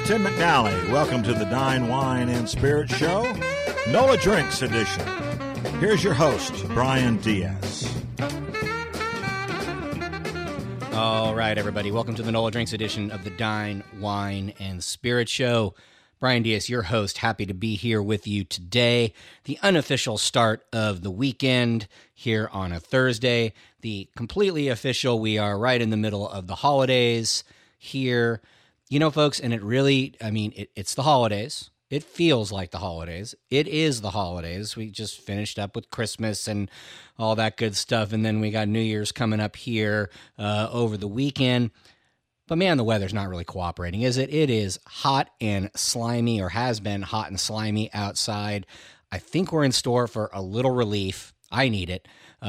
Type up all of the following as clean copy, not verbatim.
Tim McNally. Welcome to the Dine, Wine, and Spirit Show, NOLA Drinks Edition. Here's your host, Brian Diaz. All right, everybody. Welcome to the NOLA Drinks Edition of the Dine, Wine, and Spirit Show. Brian Diaz, your host. Happy to be here with you today. The unofficial start of the weekend here on a Thursday. The completely official, we are right in the middle of the holidays here. You know, folks, and it really, it's the holidays. It feels like the holidays. It is the holidays. We just finished up with Christmas and all that good stuff, and then we got New Year's coming up here over the weekend. But man, the weather's not really cooperating, is it? It is hot and slimy, or has been hot and slimy outside. I think we're in store for a little relief. I need it.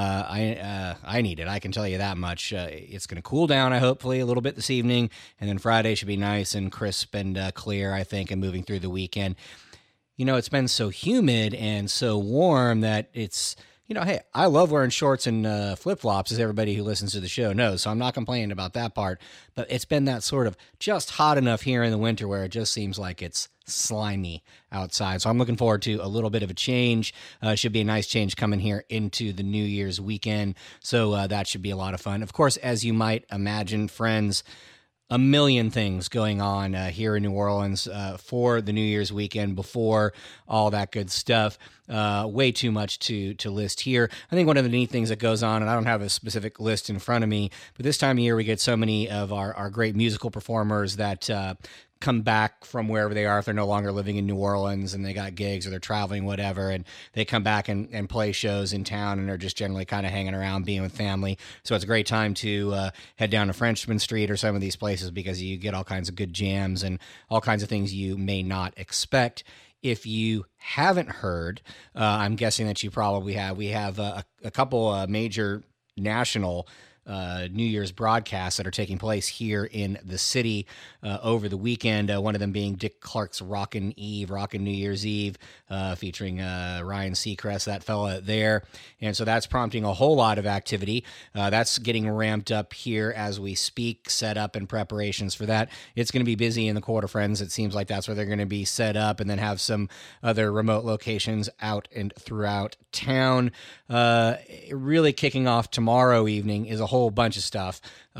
I need it. I can tell you that much. It's going to cool down, hopefully, a little bit this evening, and then Friday should be nice and crisp and clear, I think, and moving through the weekend. You know, it's been so humid and so warm that it's, hey, I love wearing shorts and flip-flops, as everybody who listens to the show knows, so I'm not complaining about that part, but it's been that sort of just hot enough here in the winter where it just seems like it's slimy outside. So I'm looking forward to a little bit of a change. Should be a nice change coming here into the New Year's weekend. So that should be a lot of fun. Of course, as you might imagine, friends, a million things going on here in New Orleans for the New Year's weekend before all that good stuff. Way too much to list here. I think one of the neat things that goes on, and I don't have a specific list in front of me, but this time of year we get so many of our great musical performers that come back from wherever they are if they're no longer living in New Orleans and they got gigs or they're traveling, whatever, and they come back and play shows in town and are just generally kind of hanging around, being with family. So it's a great time to head down to Frenchman Street or some of these places because you get all kinds of good jams and all kinds of things you may not expect. If you haven't heard, I'm guessing that you probably have. We have a couple major national New Year's broadcasts that are taking place here in the city over the weekend. One of them being Dick Clark's Rockin' New Year's Eve, featuring Ryan Seacrest, that fella there. And so that's prompting a whole lot of activity. That's getting ramped up here as we speak, set up and preparations for that. It's going to be busy in the Quarter Friends. It seems like that's where they're going to be set up, and then have some other remote locations out and throughout town. Really kicking off tomorrow evening is a whole bunch of stuff.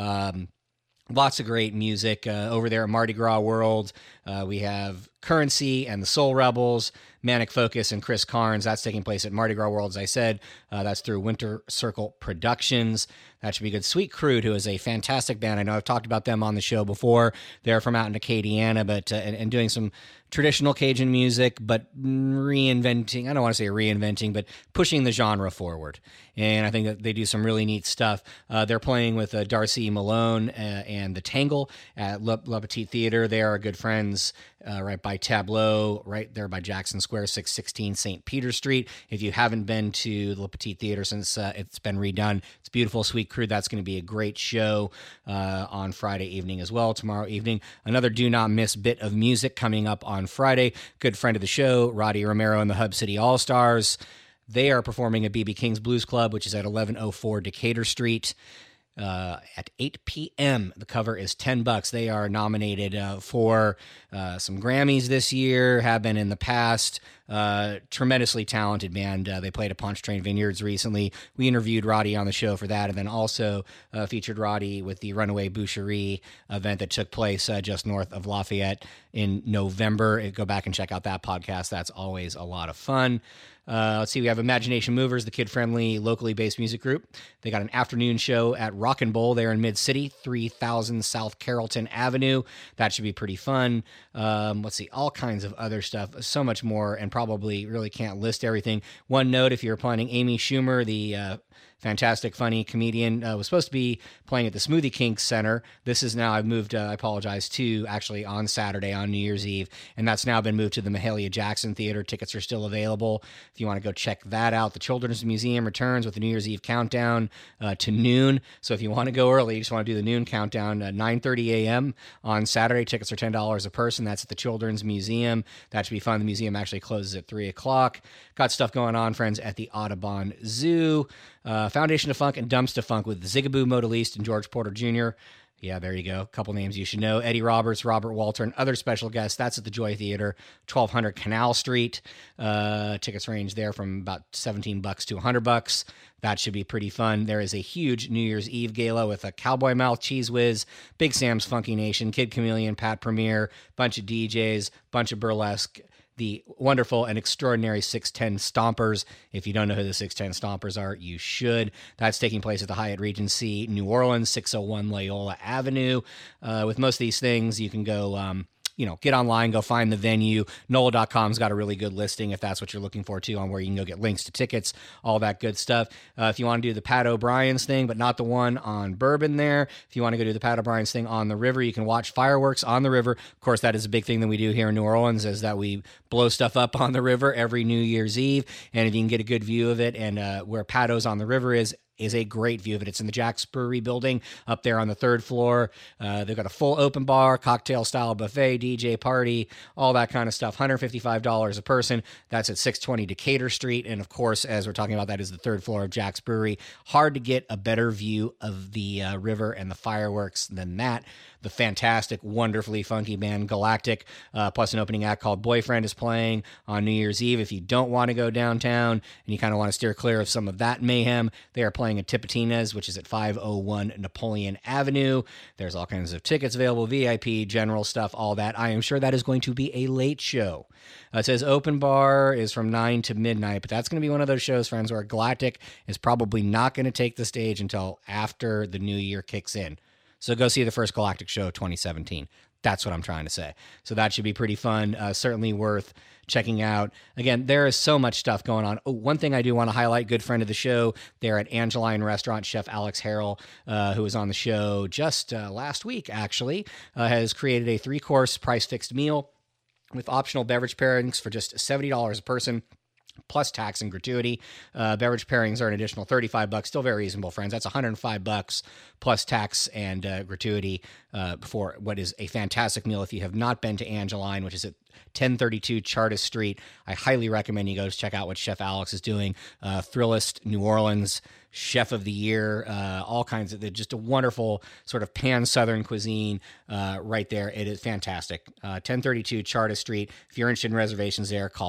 Lots of great music over there at Mardi Gras World. We have Currency and the Soul Rebels, Manic Focus and Chris Carnes. That's taking place at Mardi Gras World, as I said. That's through Winter Circle Productions. That should be good. Sweet Crude, who is a fantastic band. I know I've talked about them on the show before. They're from out in Acadiana, but and doing some traditional Cajun music, but reinventing, I don't want to say reinventing, but pushing the genre forward. And I think that they do some really neat stuff. They're playing with Darcy Malone and the Tangle at Le Petit Theater. They are good friends right by Tableau, right there by Jackson Square, 616 St. Peter Street. If you haven't been to the Le Petit Theater since it's been redone, it's beautiful. Sweet Crude, that's going to be a great show on Friday evening as well. Tomorrow evening, another do not miss bit of music coming up on Friday. Good friend of the show, Roddy Romero and the Hub City All-Stars. They are performing at B.B. King's Blues Club, which is at 1104 Decatur Street. At 8 p.m. The cover is $10. They are nominated for some Grammys this year, have been in the past. Tremendously talented band. They played at Punch Train Vineyards recently. We interviewed Roddy on the show for that, and then also featured Roddy with the Runaway Boucherie event that took place just north of Lafayette in November. Go back and check out that podcast. That's always a lot of fun. Let's see, we have Imagination Movers, the kid-friendly, locally based music group. They got an afternoon show at Rockin' Bowl there in Mid-City, 3000 South Carrollton Avenue. That should be pretty fun. Let's see, all kinds of other stuff, so much more, and probably really can't list everything. One note, if you're planning, Amy Schumer, the fantastic, funny comedian, was supposed to be playing at the Smoothie King Center. This is now, I've moved, I apologize, to actually on Saturday, on New Year's Eve, and that's now been moved to the Mahalia Jackson Theater. Tickets are still available if you want to go check that out. The Children's Museum returns with the New Year's Eve countdown to noon. So if you want to go early, you just want to do the noon countdown at 9:30 a.m. on Saturday. Tickets are $10 a person. That's at the Children's Museum. That should be fun. The museum actually closes at 3 o'clock. Got stuff going on, friends, at the Audubon Zoo. Foundation of Funk and Dumpster Funk with Zigaboo Modaliste and George Porter Jr. Yeah, there you go. A couple names you should know. Eddie Roberts, Robert Walter, and other special guests. That's at the Joy Theater, 1200 Canal Street. Tickets range there from about $17 to $100. That should be pretty fun. There is a huge New Year's Eve gala with a Cowboy Mouth, Cheese Whiz, Big Sam's Funky Nation, Kid Chameleon, Pat Premier, bunch of DJs, bunch of burlesque, the wonderful and extraordinary 610 Stompers. If you don't know who the 610 Stompers are, you should. That's taking place at the Hyatt Regency, New Orleans, 601 Loyola Avenue. With most of these things, you can go get online, go find the venue. NOLA.com's got a really good listing if that's what you're looking for, too, on where you can go get links to tickets, all that good stuff. If you want to do the Pat O'Brien's thing, but not the one on Bourbon there, if you want to go do the Pat O'Brien's thing on the river, you can watch fireworks on the river. Of course, that is a big thing that we do here in New Orleans, is that we blow stuff up on the river every New Year's Eve. And if you can get a good view of it, and where Pat O's on the river is a great view of it. It's in the Jack's Brewery building up there on the 3rd floor. They've got a full open bar, cocktail-style buffet, DJ party, all that kind of stuff. $155 a person. That's at 620 Decatur Street. And, of course, as we're talking about, that is the 3rd floor of Jack's Brewery. Hard to get a better view of the river and the fireworks than that. The fantastic, wonderfully funky band Galactic, plus an opening act called Boyfriend, is playing on New Year's Eve. If you don't want to go downtown and you kind of want to steer clear of some of that mayhem, they are playing at Tipitina's, which is at 501 Napoleon Avenue. There's all kinds of tickets available, VIP, general stuff, all that. I am sure that is going to be a late show. It says open bar is from 9 to midnight, but that's going to be one of those shows, friends, where Galactic is probably not going to take the stage until after the new year kicks in. So go see the first Galactic show 2017. That's what I'm trying to say. So that should be pretty fun. Certainly worth checking out. Again, there is so much stuff going on. Oh, one thing I do want to highlight, good friend of the show there at Angeline Restaurant, Chef Alex Harrell, who was on the show just last week, actually, has created a 3-course price-fixed meal with optional beverage pairings for just $70 a person, plus tax and gratuity. Beverage pairings are an additional $35. Still very reasonable, friends. That's $105 plus tax and gratuity for what is a fantastic meal. If you have not been to Angeline, which is at 1032 Chartis Street, I highly recommend you go check out what Chef Alex is doing. Thrillist New Orleans Chef of the Year, all kinds of, just a wonderful sort of pan-Southern cuisine right there. It is fantastic. 1032 Chartis Street. If you're interested in reservations there, call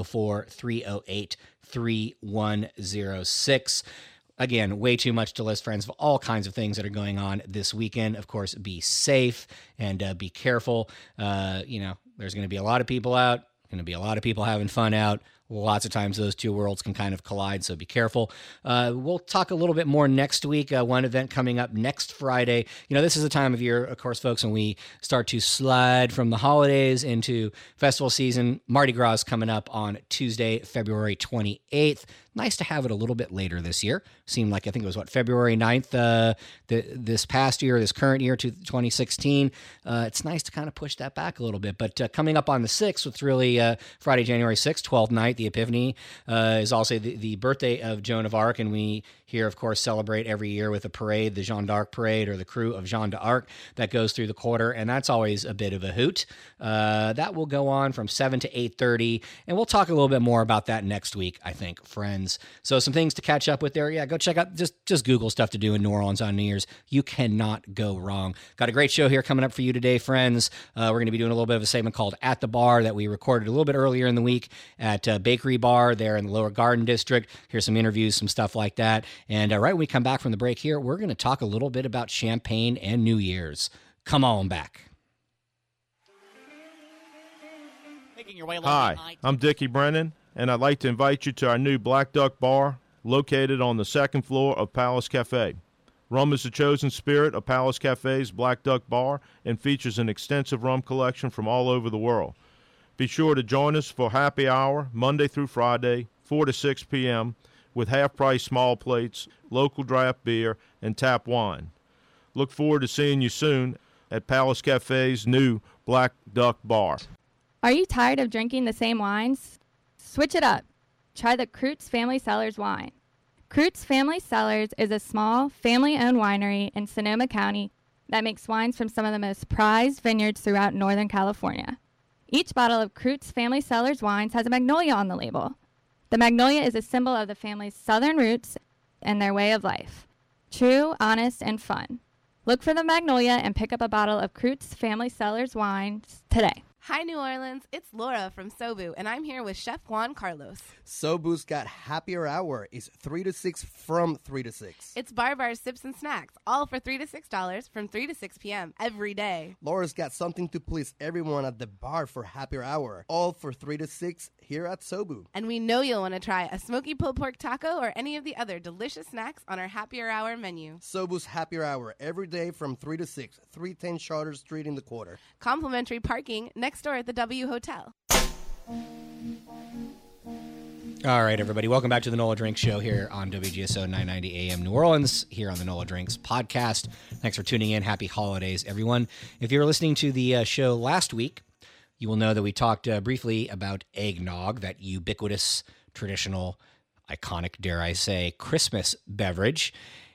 504-308-3106. Again, way too much to list, friends, of all kinds of things that are going on this weekend. Of course, be safe and be careful. There's going to be a lot of people out, going to be a lot of people having fun out. Lots of times those two worlds can kind of collide, so be careful. We'll talk a little bit more next week. One event coming up next Friday. This is the time of year, of course, folks, when we start to slide from the holidays into festival season. Mardi Gras is coming up on Tuesday, February 28th. Nice to have it a little bit later this year. Seemed like, I think it was, February 9th this past year, this current year, 2016. It's nice to kind of push that back a little bit. But coming up on the 6th, it's really Friday, January 6th, 12th night, the Epiphany, is also the birthday of Joan of Arc. And we here, of course, celebrate every year with a parade, the Jeanne d'Arc parade, or the crew of Jeanne d'Arc, that goes through the quarter. And that's always a bit of a hoot. That will go on from 7 to 8:30. And we'll talk a little bit more about that next week, I think, friends. So some things to catch up with there. Yeah, go check out, just Google stuff to do in New Orleans on New Year's. You cannot go wrong. Got a great show here coming up for you today, friends. We're going to be doing a little bit of a segment called At the Bar that we recorded a little bit earlier in the week at Bakery Bar there in the Lower Garden District. Here's some interviews, some stuff like that. And right when we come back from the break here, we're going to talk a little bit about champagne and New Year's. Come on back. Hi, I'm Dickie Brennan, and I'd like to invite you to our new Black Duck Bar located on the 2nd floor of Palace Cafe. Rum is the chosen spirit of Palace Cafe's Black Duck Bar and features an extensive rum collection from all over the world. Be sure to join us for happy hour Monday through Friday, 4 to 6 p.m., with half-price small plates, local draft beer, and tap wine. Look forward to seeing you soon at Palace Cafe's new Black Duck Bar. Are you tired of drinking the same wines? Switch it up. Try the Kreutz Family Cellars wine. Kreutz Family Cellars is a small, family-owned winery in Sonoma County that makes wines from some of the most prized vineyards throughout Northern California. Each bottle of Kreutz Family Cellars wines has a magnolia on the label. The magnolia is a symbol of the family's southern roots and their way of life. True, honest, and fun. Look for the Magnolia and pick up a bottle of Kreutz Family Cellars wines today. Hi, New Orleans. It's Laura from Sobu, and I'm here with Chef Juan Carlos. Sobu's got Happier Hour. It's 3 to 6 from 3 to 6. It's bar bars, sips, and snacks, all for $3 to $6 from 3 to 6 p.m. every day. Laura's got something to please everyone at the bar for Happier Hour, all for 3 to 6 here at Sobu. And we know you'll want to try a smoky pulled pork taco or any of the other delicious snacks on our Happier Hour menu. Sobu's Happier Hour, every day from 3 to 6, 310 Charter Street in the Quarter. Complimentary parking next door at the W Hotel. All right, everybody. Welcome back to the NOLA Drinks Show here on WGSO 990 AM New Orleans, here on the NOLA Drinks podcast. Thanks for tuning in. Happy holidays, everyone. If you were listening to the show last week, you will know that we talked briefly about eggnog, that ubiquitous, traditional, iconic, dare I say, Christmas beverage.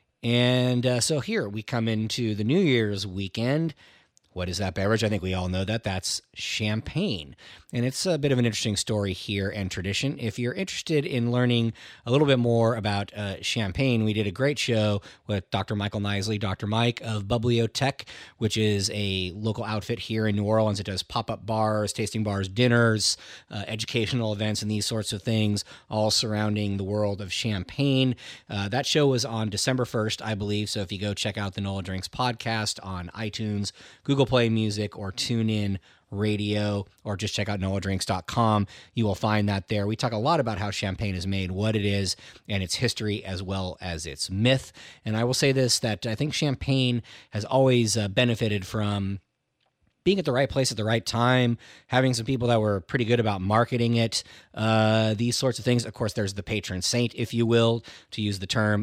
And so here we come into the New Year's weekend. What is that beverage? I think we all know that. That's champagne. And it's a bit of an interesting story here and tradition. If you're interested in learning a little bit more about champagne, we did a great show with Dr. Michael Knisley, Dr. Mike of Bibliotech, which is a local outfit here in New Orleans. It does pop-up bars, tasting bars, dinners, educational events, and these sorts of things, all surrounding the world of champagne. That show was on December 1st, I believe. So if you go check out the NOLA Drinks podcast on iTunes, Google Play Music, or TuneIn Radio, or just check out noladrinks.com. You will find that there. We talk a lot about how champagne is made, what it is, and its history, as well as its myth. And I will say this, that I think champagne has always benefited from being at the right place at the right time, having some people that were pretty good about marketing it, these sorts of things. Of course, there's the patron saint, if you will, to use the term,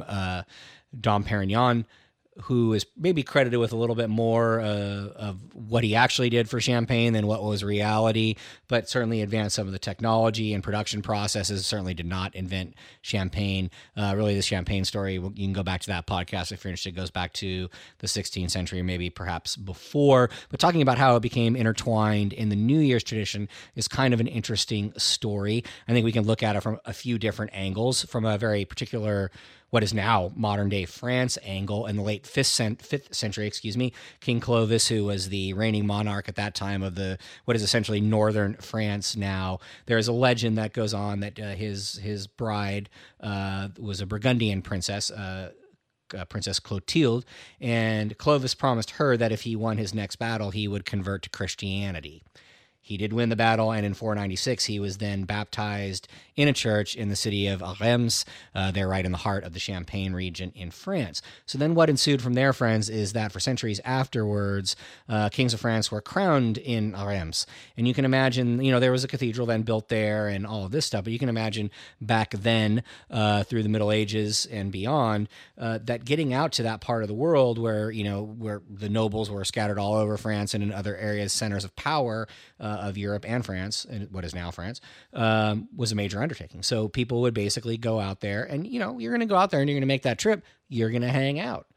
Dom Perignon, who is maybe credited with a little bit more of what he actually did for champagne than what was reality, but certainly advanced some of the technology and production processes, certainly did not invent champagne. Really, the champagne story, you can go back to that podcast if you're interested. It goes back to the 16th century, maybe perhaps before. But talking about how it became intertwined in the New Year's tradition is kind of an interesting story. I think we can look at it from a few different angles, from a very particular, what is now modern-day France angle. In the late 5th century, King Clovis, who was the reigning monarch at that time of what is essentially northern France now, there is a legend that goes on that his bride was a Burgundian princess, Princess Clotilde, and Clovis promised her that if he won his next battle, he would convert to Christianity. He did win the battle, and in 496, he was then baptized in a church in the city of Reims. They're right in the heart of the Champagne region in France. So then what ensued from there, friends, is that for centuries afterwards, kings of France were crowned in Reims. And you can imagine, there was a cathedral then built there and all of this stuff, but you can imagine back then, through the Middle Ages and beyond, that getting out to that part of the world where the nobles were scattered all over France and in other areas, centers of power, of Europe and France, and what is now France, was a major undertaking. So people would basically go out there and, you're going to go out there and you're going to make that trip. You're going to hang out.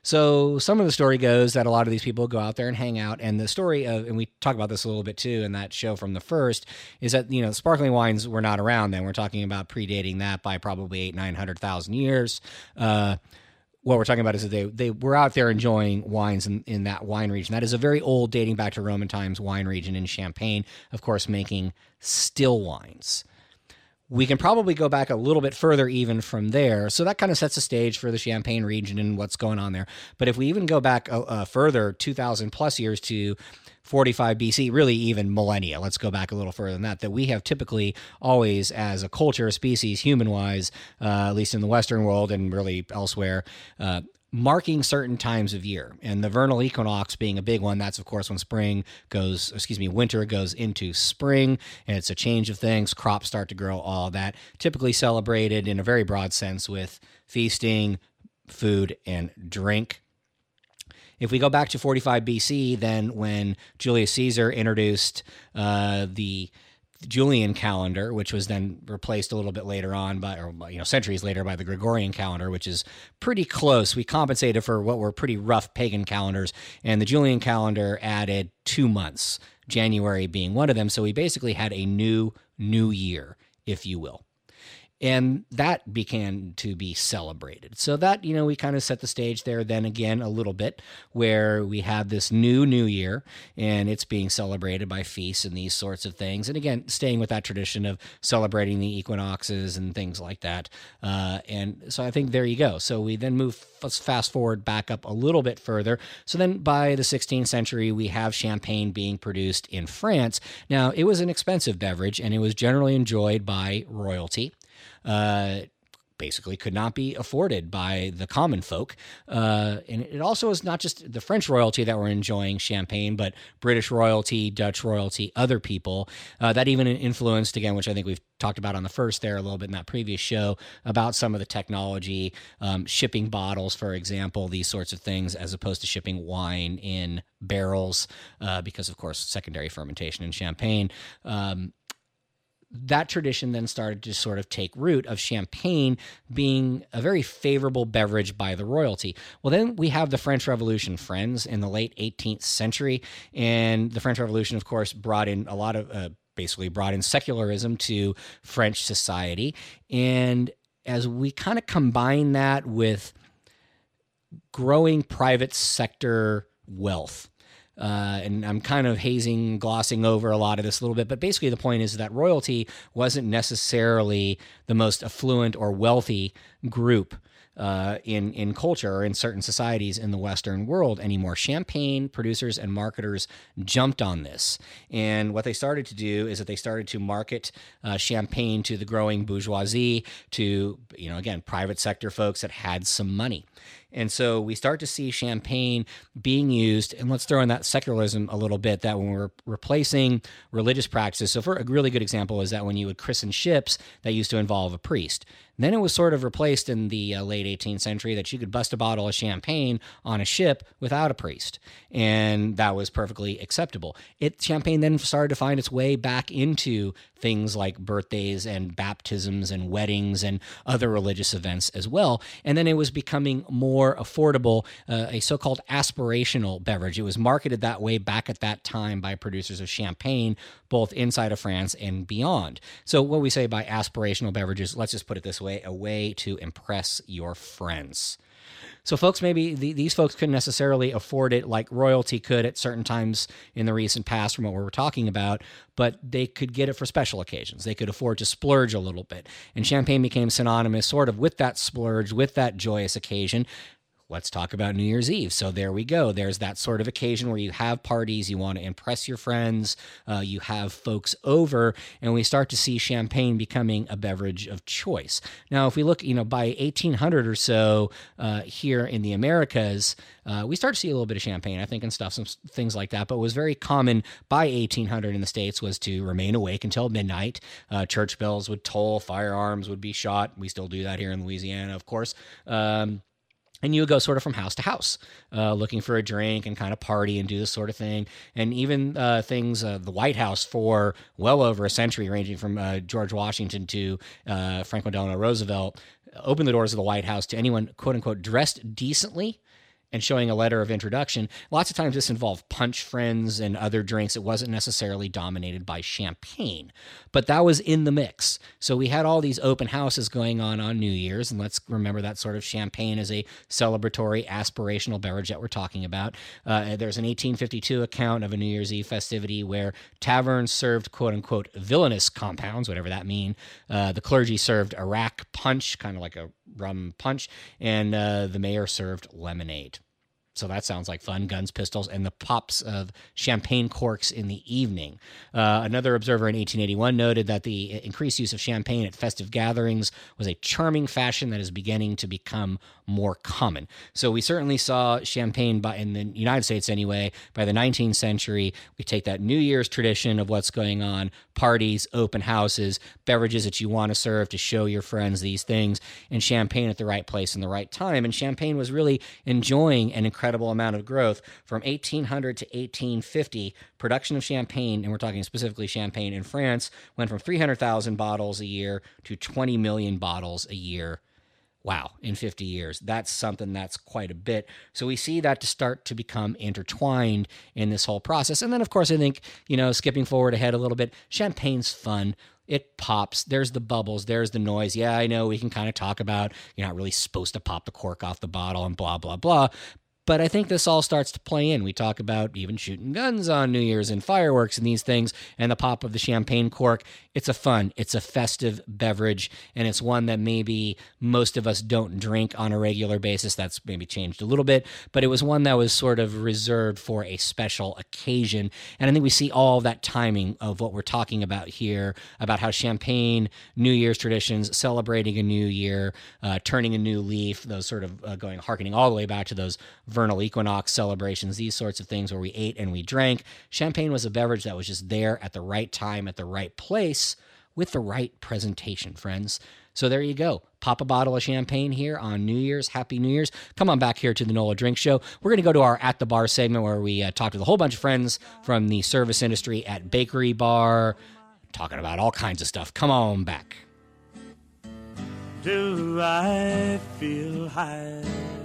So some of the story goes that a lot of these people go out there and hang out. And the story of, and we talk about this a little bit too in that show from the first, is that, sparkling wines were not around then. We're talking about predating that by probably 800,000-900,000 years. What we're talking about is that they were out there enjoying wines in that wine region. That is a very old, dating back to Roman times, wine region in Champagne, of course, making still wines. We can probably go back a little bit further even from there. So that kind of sets the stage for the Champagne region and what's going on there. But if we even go back further, 2,000 plus years to 45 BC, really even millennia, let's go back a little further than that we have typically always, as a culture, a species, human-wise, at least in the Western world and really elsewhere, marking certain times of year. And the vernal equinox being a big one, that's of course when winter goes into spring, and it's a change of things, crops start to grow, all that, typically celebrated in a very broad sense with feasting, food, and drink. If we go back to 45 BC, then when Julius Caesar introduced the Julian calendar, which was then replaced a little bit later on centuries later by the Gregorian calendar, which is pretty close. We compensated for what were pretty rough pagan calendars, and the Julian calendar added 2 months, January being one of them. So we basically had a new year, if you will. And that began to be celebrated. So that, we kind of set the stage there then again a little bit, where we have this new year, and it's being celebrated by feasts and these sorts of things. And again, staying with that tradition of celebrating the equinoxes and things like that. And so I think there you go. So we then let's fast forward back up a little bit further. So then by the 16th century, we have champagne being produced in France. Now, it was an expensive beverage, and it was generally enjoyed by royalty. Basically could not be afforded by the common folk. And it also is not just the French royalty that were enjoying champagne, but British royalty, Dutch royalty, other people that even influenced, again, which I think we've talked about on the first there a little bit in that previous show, about some of the technology, shipping bottles, for example, these sorts of things, as opposed to shipping wine in barrels, because, of course, secondary fermentation in champagne. That tradition then started to sort of take root of champagne being a very favorable beverage by the royalty. Well, then we have the French Revolution, friends, in the late 18th century. And the French Revolution, of course, brought in a lot of, basically brought in secularism to French society. And as we kind of combine that with growing private sector wealth, and I'm kind of glossing over a lot of this a little bit, but basically the point is that royalty wasn't necessarily the most affluent or wealthy group in culture or in certain societies in the Western world anymore. Champagne producers and marketers jumped on this. And what they started to do is that they started to market champagne to the growing bourgeoisie, to, again, private sector folks that had some money. And so we start to see champagne being used, and let's throw in that secularism a little bit, that when we're replacing religious practices. So for a really good example is that when you would christen ships, that used to involve a priest. Then it was sort of replaced in the late 18th century that you could bust a bottle of champagne on a ship without a priest, and that was perfectly acceptable. Champagne then started to find its way back into things like birthdays and baptisms and weddings and other religious events as well, and then it was becoming more affordable, a so-called aspirational beverage. It was marketed that way back at that time by producers of champagne, both inside of France and beyond. So what we say by aspirational beverages, let's just put it this way, a way to impress your friends. So folks, maybe these folks couldn't necessarily afford it like royalty could at certain times in the recent past from what we were talking about, but they could get it for special occasions. They could afford to splurge a little bit. And champagne became synonymous sort of with that splurge, with that joyous occasion. Let's talk about New Year's Eve. So there we go. There's that sort of occasion where you have parties, you want to impress your friends, you have folks over, and we start to see champagne becoming a beverage of choice. Now, if we look, by 1800 or so here in the Americas, we start to see a little bit of champagne, I think, and stuff, some things like that. But what was very common by 1800 in the States was to remain awake until midnight. Church bells would toll, firearms would be shot. We still do that here in Louisiana, of course. And you would go sort of from house to house, looking for a drink and kind of party and do this sort of thing. And even things, the White House for well over a century, ranging from George Washington to Franklin Delano Roosevelt, opened the doors of the White House to anyone, quote unquote, dressed decently and showing a letter of introduction. Lots of times this involved punch friends and other drinks. It wasn't necessarily dominated by champagne, but that was in the mix. So we had all these open houses going on New Year's, and let's remember that sort of champagne is a celebratory, aspirational beverage that we're talking about. There's an 1852 account of a New Year's Eve festivity where taverns served, quote-unquote, villainous compounds, whatever that mean. The clergy served Arak punch, kind of like a rum punch, and the mayor served lemonade. So that sounds like fun, guns, pistols, and the pops of champagne corks in the evening. Another observer in 1881 noted that the increased use of champagne at festive gatherings was a charming fashion that is beginning to become more common. So we certainly saw champagne, in the United States anyway, by the 19th century. We take that New Year's tradition of what's going on, parties, open houses, beverages that you want to serve to show your friends these things, and champagne at the right place and the right time. And champagne was really enjoying an incredible amount of growth from 1800 to 1850. Production of champagne, and we're talking specifically champagne in France, went from 300,000 bottles a year to 20 million bottles a year Wow, in 50 years, that's something that's quite a bit. So we see that to start to become intertwined in this whole process. And then, of course, I think, skipping forward ahead a little bit, champagne's fun. It pops. There's the bubbles. There's the noise. Yeah, I know we can kind of talk about you're not really supposed to pop the cork off the bottle and blah, blah, blah. But I think this all starts to play in. We talk about even shooting guns on New Year's and fireworks and these things, and the pop of the champagne cork. It's a festive beverage, and it's one that maybe most of us don't drink on a regular basis. That's maybe changed a little bit, but it was one that was sort of reserved for a special occasion. And I think we see all that timing of what we're talking about here, about how champagne, New Year's traditions, celebrating a new year, turning a new leaf, those sort of harkening all the way back to those vernal equinox celebrations, these sorts of things where we ate and we drank. Champagne was a beverage that was just there at the right time, at the right place, with the right presentation, friends. So there you go. Pop a bottle of champagne here on New Year's. Happy New Year's. Come on back here to the NOLA Drink Show. We're going to go to our At the Bar segment where we talk with a whole bunch of friends from the service industry at Bakery Bar, talking about all kinds of stuff. Come on back. Do I feel high?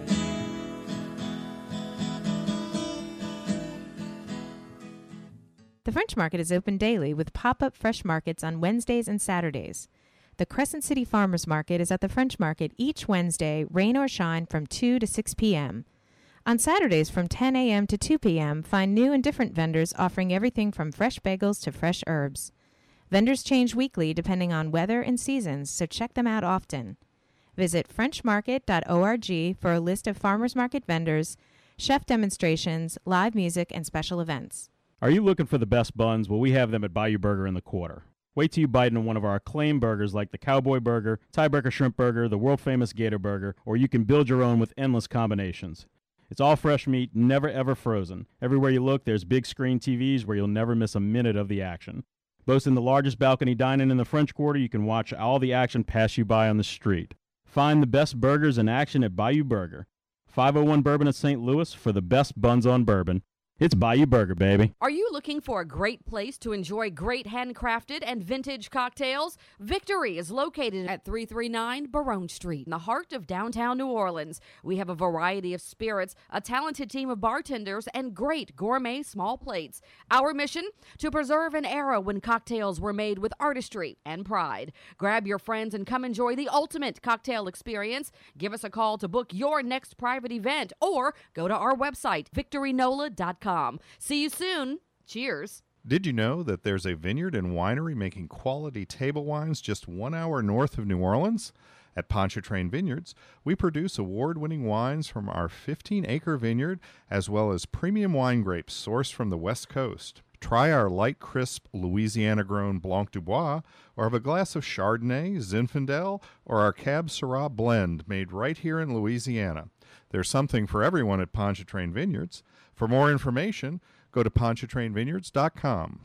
The French Market is open daily with pop-up fresh markets on Wednesdays and Saturdays. The Crescent City Farmers Market is at the French Market each Wednesday, rain or shine, from 2 to 6 p.m. On Saturdays from 10 a.m. to 2 p.m., find new and different vendors offering everything from fresh bagels to fresh herbs. Vendors change weekly depending on weather and seasons, so check them out often. Visit frenchmarket.org for a list of farmers market vendors, chef demonstrations, live music, and special events. Are you looking for the best buns? Well, we have them at Bayou Burger in the Quarter. Wait till you bite into one of our acclaimed burgers like the Cowboy Burger, Tiebreaker Shrimp Burger, the world-famous Gator Burger, or you can build your own with endless combinations. It's all fresh meat, never ever frozen. Everywhere you look, there's big screen TVs where you'll never miss a minute of the action. Boasting the largest balcony dining in the French Quarter, you can watch all the action pass you by on the street. Find the best burgers in action at Bayou Burger. 501 Bourbon in St. Louis for the best buns on bourbon. It's Bayou Burger, baby. Are you looking for a great place to enjoy great handcrafted and vintage cocktails? Victory is located at 339 Barone Street in the heart of downtown New Orleans. We have a variety of spirits, a talented team of bartenders, and great gourmet small plates. Our mission? To preserve an era when cocktails were made with artistry and pride. Grab your friends and come enjoy the ultimate cocktail experience. Give us a call to book your next private event or go to our website, victorynola.com. See you soon. Cheers. Did you know that there's a vineyard and winery making quality table wines just 1 hour north of New Orleans? At Pontchartrain Vineyards, we produce award-winning wines from our 15-acre vineyard, as well as premium wine grapes sourced from the West Coast. Try our light, crisp, Louisiana-grown Blanc du Bois, or have a glass of Chardonnay, Zinfandel, or our Cab Syrah blend made right here in Louisiana. There's something for everyone at Pontchartrain Vineyards. For more information, go to pontchartrainvineyards.com.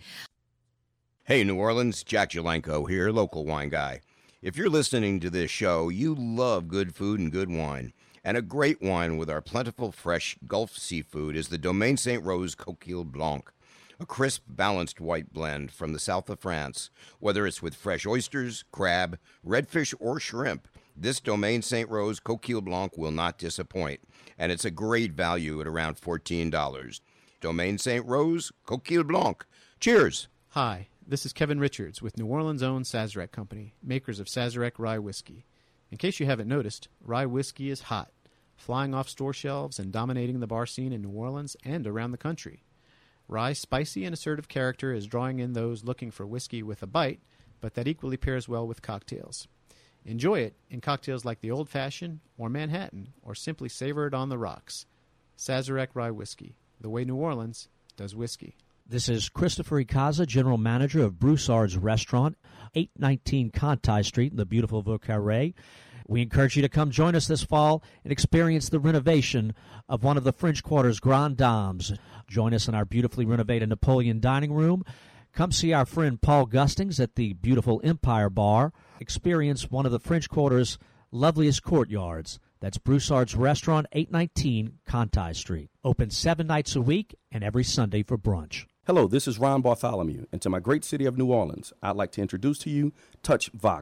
Hey, New Orleans, Jack Jalenko here, local wine guy. If you're listening to this show, you love good food and good wine. And a great wine with our plentiful, fresh Gulf seafood is the Domaine St. Rose Coquille Blanc. A crisp, balanced white blend from the south of France. Whether it's with fresh oysters, crab, redfish, or shrimp, this Domaine St. Rose Coquille Blanc will not disappoint. And it's a great value at around $14. Domaine St. Rose Coquille Blanc. Cheers! Hi, this is Kevin Richards with New Orleans' own Sazerac Company, makers of Sazerac Rye Whiskey. In case you haven't noticed, rye whiskey is hot, flying off store shelves and dominating the bar scene in New Orleans and around the country. Rye's spicy and assertive character is drawing in those looking for whiskey with a bite, but that equally pairs well with cocktails. Enjoy it in cocktails like the Old Fashioned or Manhattan, or simply savor it on the rocks. Sazerac Rye Whiskey, the way New Orleans does whiskey. This is Christopher Icaza, General Manager of Broussard's Restaurant, 819 Conti Street in the beautiful Vaucarré. We encourage you to come join us this fall and experience the renovation of one of the French Quarter's Grand Dames. Join us in our beautifully renovated Napoleon dining room. Come see our friend Paul Gustings at the beautiful Empire Bar. Experience one of the French Quarter's loveliest courtyards. That's Broussard's Restaurant, 819 Conti Street. Open 7 nights a week and every Sunday for brunch. Hello, this is Ron Bartholomew, and to my great city of New Orleans, I'd like to introduce to you Touch Vodka.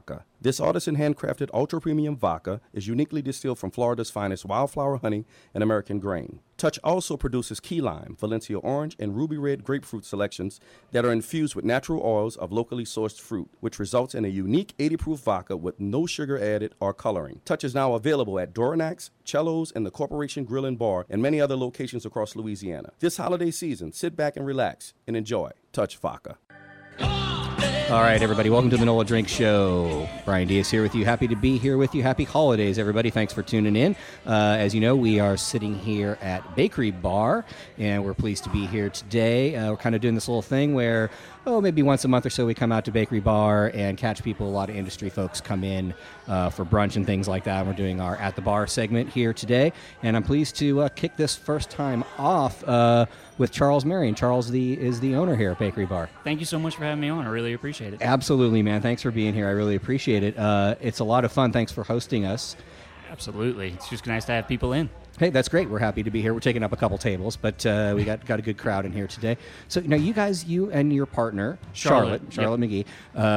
This artisan handcrafted ultra-premium vodka is uniquely distilled from Florida's finest wildflower honey and American grain. Touch also produces key lime, Valencia orange, and ruby red grapefruit selections that are infused with natural oils of locally sourced fruit, which results in a unique 80-proof vodka with no sugar added or coloring. Touch is now available at Doranax, Cello's, and the Corporation Grill and Bar, and many other locations across Louisiana. This holiday season, sit back and relax and enjoy Touch Vodka. All right, everybody, welcome to the NOLA Drink Show. Brian Diaz here with you. Happy to be here with you. Happy holidays, everybody. Thanks for tuning in. As you know, we are sitting here at Bakery Bar, and we're pleased to be here today. We're kind of doing this little thing where, maybe once a month or so we come out to Bakery Bar and catch people. A lot of industry folks come in for brunch and things like that. We're doing our At the Bar segment here today, and I'm pleased to kick this first time off with Charles Marion. Charles is the owner here at Bakery Bar. Thank you so much for having me on. I really appreciate it. Absolutely, man. Thanks for being here. I really appreciate it. It's a lot of fun. Thanks for hosting us. Absolutely. It's just nice to have people in. Hey, that's great. We're happy to be here. We're taking up a couple tables, but we got a good crowd in here today. So, you and your partner, Charlotte McGee,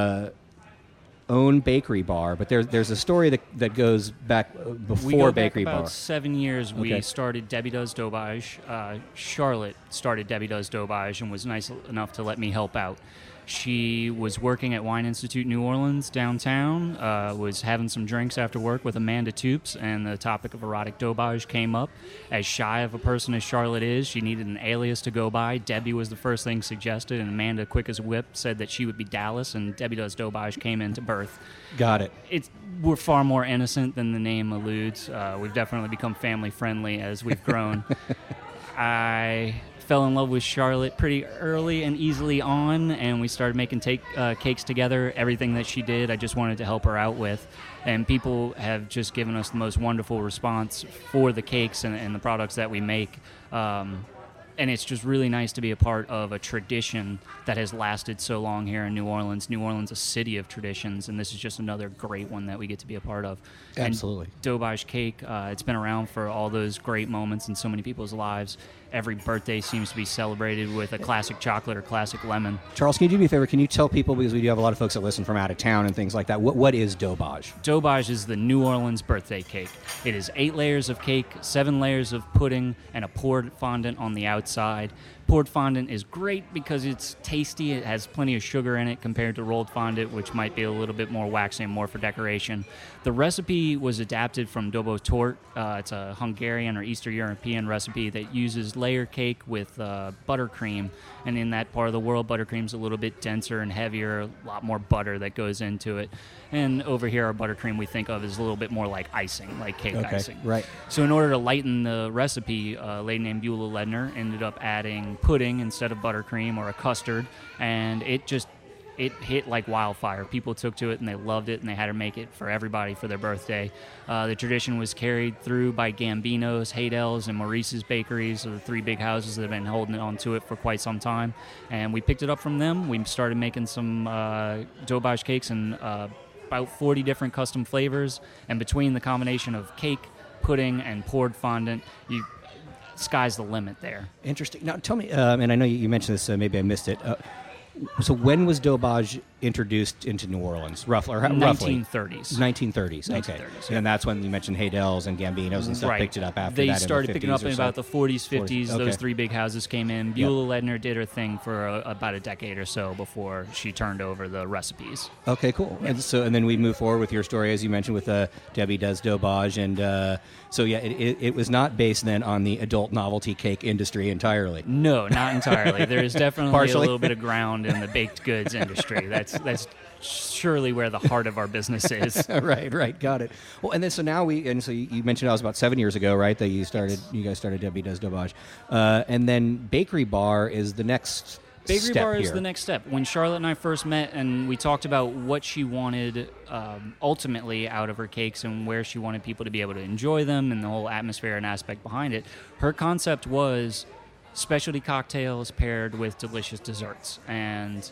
own Bakery Bar, but there's a story that goes back before Bakery Bar. About 7 years, we started Debbie Does Daubage. Charlotte started Debbie Does Daubage and was nice enough to let me help out. She was working at Wine Institute New Orleans downtown, was having some drinks after work with Amanda Toops, and the topic of erotic daubage came up. As shy of a person as Charlotte is, she needed an alias to go by. Debbie was the first thing suggested, and Amanda, quick as a whip, said that she would be Dallas, and Debbie Does Daubage came into birth. Got it. We're far more innocent than the name alludes. We've definitely become family friendly as we've grown. I fell in love with Charlotte pretty early and easily on, and we started making cakes together. Everything that she did, I just wanted to help her out with. And people have just given us the most wonderful response for the cakes and the products that we make. And it's just really nice to be a part of a tradition that has lasted so long here in New Orleans. New Orleans, a city of traditions, and this is just another great one that we get to be a part of. Absolutely. And Daubage cake, it's been around for all those great moments in so many people's lives. Every birthday seems to be celebrated with a classic chocolate or classic lemon. Charles, can you do me a favor? Can you tell people, because we do have a lot of folks that listen from out of town and things like that, what is Daubage? Daubage is the New Orleans birthday cake. It is 8 layers of cake, 7 layers of pudding, and a poured fondant on the outside. Poured fondant is great because it's tasty. It has plenty of sugar in it compared to rolled fondant, which might be a little bit more waxy and more for decoration. The recipe was adapted from Dobo Tort. It's a Hungarian or Eastern European recipe that uses layer cake with buttercream. And in that part of the world, buttercream's a little bit denser and heavier, a lot more butter that goes into it. And over here, our buttercream we think of as a little bit more like icing, like cake icing. Right. So in order to lighten the recipe, a lady named Beulah Ledner ended up adding pudding instead of buttercream or a custard, and it hit like wildfire. People took to it and they loved it, and they had to make it for everybody for their birthday. The tradition was carried through by Gambino's, Haydell's, and Maurice's bakeries, so the 3 big houses that have been holding on to it for quite some time. And we picked it up from them. We started making some Daubage cakes in about 40 different custom flavors, and between the combination of cake, pudding, and poured fondant, sky's the limit there. Interesting. Now, tell me, and I know you mentioned this, maybe I missed it. So when was Daubage introduced into New Orleans, roughly? 1930s. 1930s, okay. Yeah. And that's when you mentioned Haydell's and Gambino's and stuff picked it up after they that. They started picking up in so. about the 40s, 50s. Okay. Those 3 big houses came in. Beulah Ledner did her thing for about a decade or so before she turned over the recipes. Okay, cool. Yeah. And then we move forward with your story, as you mentioned, with Debbie Does Daubage. And so, yeah, it was not based then on the adult novelty cake industry entirely. No, not entirely. There is definitely a little bit of ground in the baked goods industry. That's surely where the heart of our business is. Right, got it. Well, and then so now so you mentioned that was about 7 years ago, right? That you guys started Debbie Does Daubage, and then Bakery Bar is the next. Bakery Bar is here. the next step. When Charlotte and I first met and we talked about what she wanted ultimately out of her cakes and where she wanted people to be able to enjoy them and the whole atmosphere and aspect behind it, her concept was specialty cocktails paired with delicious desserts. And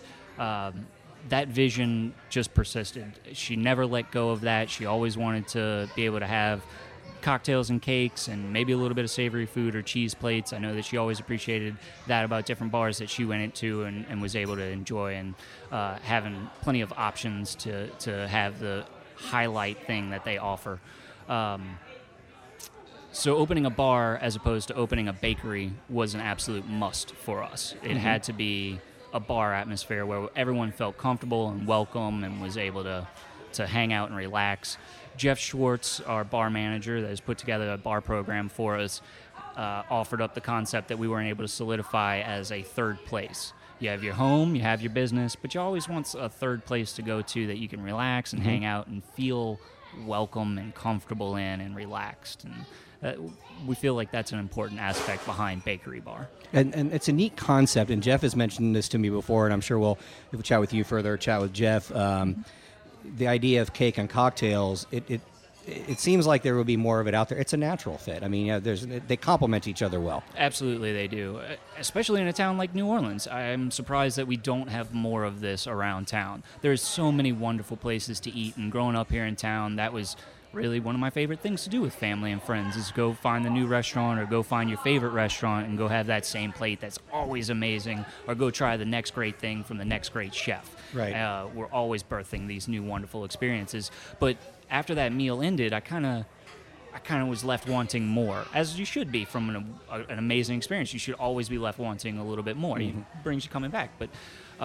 that vision just persisted. She never let go of that. She always wanted to be able to have cocktails and cakes and maybe a little bit of savory food or cheese plates. I know that she always appreciated that about different bars that she went into and was able to enjoy, and having plenty of options to have the highlight thing that they offer. So opening a bar as opposed to opening a bakery was an absolute must for us. It had to be a bar atmosphere where everyone felt comfortable and welcome and was able to hang out and relax. Jeff Schwartz, our bar manager that has put together a bar program for us, offered up the concept that we weren't able to solidify as a third place. You have your home, you have your business, but you always want a third place to go to that you can relax and hang out and feel welcome and comfortable in and relaxed. And we feel like that's an important aspect behind Bakery Bar. And it's a neat concept, and Jeff has mentioned this to me before, and I'm sure we'll chat with you further, chat with Jeff. The idea of cake and cocktails, it seems like there will be more of it out there. It's a natural fit. I mean, they complement each other well. Absolutely, they do, especially in a town like New Orleans. I'm surprised that we don't have more of this around town. There's so many wonderful places to eat, and growing up here in town, that was really one of my favorite things to do with family and friends is go find the new restaurant or go find your favorite restaurant and go have that same plate that's always amazing, or go try the next great thing from the next great chef. Right. We're always birthing these new wonderful experiences. But after that meal ended, I kind of was left wanting more, as you should be from an amazing experience. You should always be left wanting a little bit more. It brings you coming back. But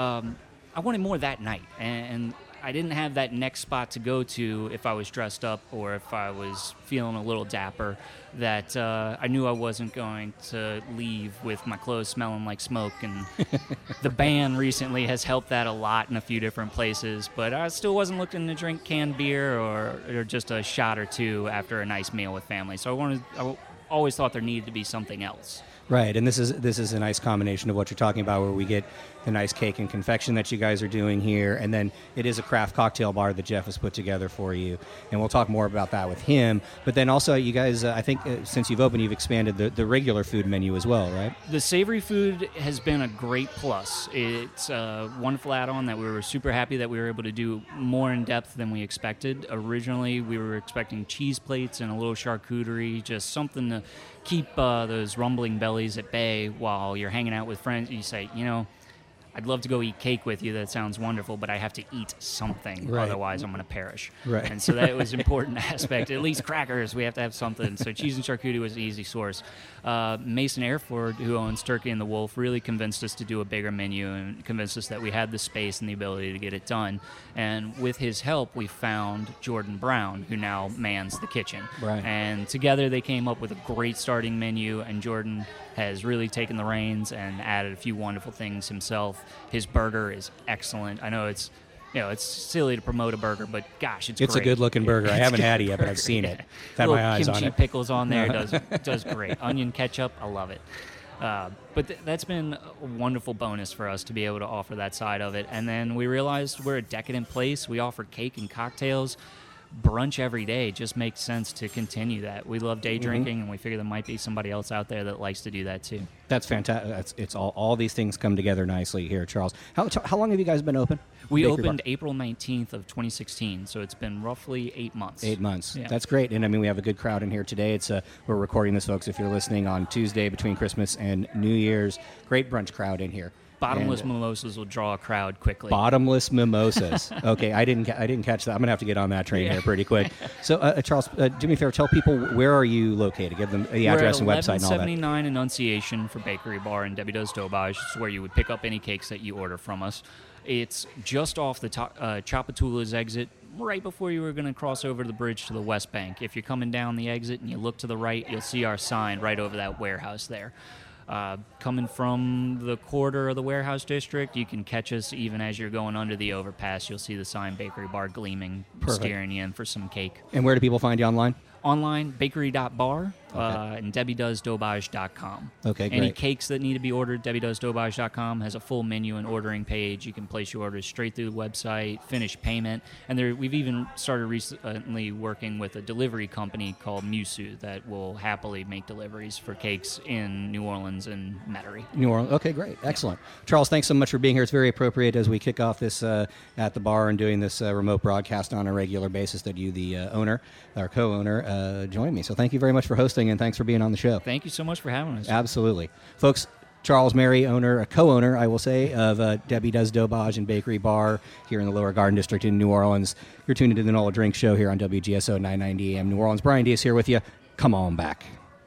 I wanted more that night, and I didn't have that next spot to go to if I was dressed up or if I was feeling a little dapper, that I knew I wasn't going to leave with my clothes smelling like smoke. And the band recently has helped that a lot in a few different places, but I still wasn't looking to drink canned beer or just a shot or two after a nice meal with family. So I always thought there needed to be something else. Right, and this is a nice combination of what you're talking about, where we get the nice cake and confection that you guys are doing here, and then it is a craft cocktail bar that Jeff has put together for you, and we'll talk more about that with him. But then also, you guys, I think since you've opened, you've expanded the regular food menu as well, right? The savory food has been a great plus. It's a wonderful add-on that we were super happy that we were able to do more in depth than we expected. Originally, we were expecting cheese plates and a little charcuterie, just something to keep those rumbling bellies at bay while you're hanging out with friends. You say, I'd love to go eat cake with you. That sounds wonderful, but I have to eat something. Right. Otherwise, I'm going to perish. Right. And so that was an important aspect. At least crackers, we have to have something. So cheese and charcuterie was an easy source. Mason Airford, who owns Turkey and the Wolf, really convinced us to do a bigger menu and convinced us that we had the space and the ability to get it done. And with his help, we found Jordan Brown, who now mans the kitchen. Right. And together they came up with a great starting menu, and Jordan has really taken the reins and added a few wonderful things himself. His burger is excellent. I know it's silly to promote a burger, but gosh, it's great. A good-looking burger. I haven't had it yet, but I've seen it. I've had my eyes on it. Kimchi pickles on there does great. Onion ketchup, I love it. But that's been a wonderful bonus for us to be able to offer that side of it. And then we realized we're a decadent place. We offer cake and cocktails. Brunch every day just makes sense to continue that. We love day drinking, and we figure there might be somebody else out there that likes to do that too. That's fantastic. It's all these things come together nicely here, Charles. How long have you guys been open? We Bakery opened Bar? April 19th of 2016, so it's been roughly 8 months. 8 months. Yeah. That's great. And I mean, we have a good crowd in here today. It's we're recording this, folks, if you're listening on Tuesday between Christmas and New Year's. Great brunch crowd in here. Bottomless mimosas will draw a crowd quickly. Bottomless mimosas. Okay, I didn't catch that. I'm gonna have to get on that train here pretty quick. So, Charles, do me a favor. Tell people, where are you located? Give them the address and website and all that. We're at 1179 Annunciation for Bakery Bar and Debbie Does Dobage. It's where you would pick up any cakes that you order from us. It's just off the Chapatoulas exit, right before you were going to cross over the bridge to the West Bank. If you're coming down the exit and you look to the right, you'll see our sign right over that warehouse there. Coming from the quarter of the warehouse district, you can catch us even as you're going under the overpass. You'll see the sign Bakery Bar gleaming, steering you in for some cake. And where do people find you online? Online, bakery.bar, and debbiedoesdobage.com. Okay, great. Any cakes that need to be ordered, debbiedoesdobage.com has a full menu and ordering page. You can place your orders straight through the website, finish payment, and we've even started recently working with a delivery company called Musu that will happily make deliveries for cakes in New Orleans and Metairie. New Orleans. Okay, great. Excellent. Charles, thanks so much for being here. It's very appropriate as we kick off this at the bar and doing this remote broadcast on a regular basis that you, the owner, our co-owner, join me. So thank you very much for hosting, and thanks for being on the show. Thank you so much for having us. Absolutely. Folks, Charles Mary, co-owner, I will say, of Debbie Does Daubage and Bakery Bar here in the Lower Garden District in New Orleans. You're tuned into the NOLA Drink Show here on WGSO 990 AM New Orleans. Brian Diaz here with you. Come on back.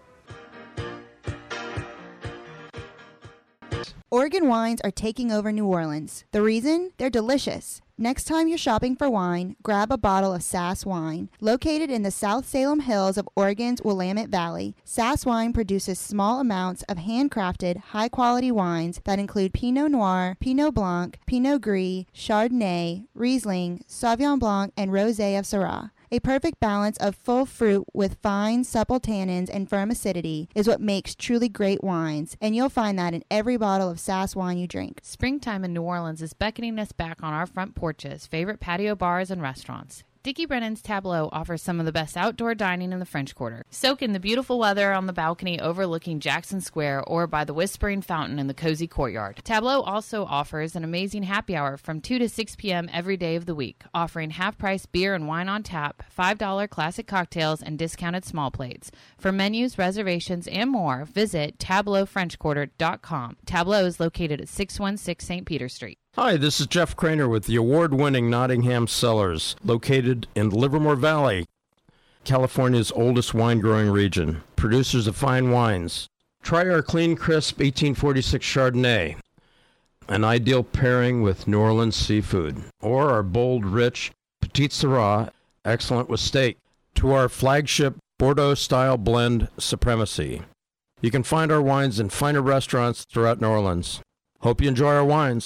Oregon wines are taking over New Orleans. The reason? They're delicious. Next time you're shopping for wine, grab a bottle of Sass Wine. Located in the South Salem Hills of Oregon's Willamette Valley, Sass Wine produces small amounts of handcrafted, high-quality wines that include Pinot Noir, Pinot Blanc, Pinot Gris, Chardonnay, Riesling, Sauvignon Blanc, and Rosé of Syrah. A perfect balance of full fruit with fine, supple tannins and firm acidity is what makes truly great wines, and you'll find that in every bottle of Sass Wine you drink. Springtime in New Orleans is beckoning us back on our front porches, favorite patio bars and restaurants. Dickie Brennan's Tableau offers some of the best outdoor dining in the French Quarter. Soak in the beautiful weather on the balcony overlooking Jackson Square or by the Whispering Fountain in the cozy courtyard. Tableau also offers an amazing happy hour from 2 to 6 p.m. every day of the week, offering half-price beer and wine on tap, $5 classic cocktails, and discounted small plates. For menus, reservations, and more, visit TableauFrenchQuarter.com. Tableau is located at 616 St. Peter Street. Hi, this is Jeff Craner with the award-winning Nottingham Cellars, located in Livermore Valley, California's oldest wine-growing region. Producers of fine wines. Try our clean, crisp 1846 Chardonnay, an ideal pairing with New Orleans seafood, or our bold, rich Petite Syrah, excellent with steak, to our flagship Bordeaux-style blend Supremacy. You can find our wines in finer restaurants throughout New Orleans. Hope you enjoy our wines.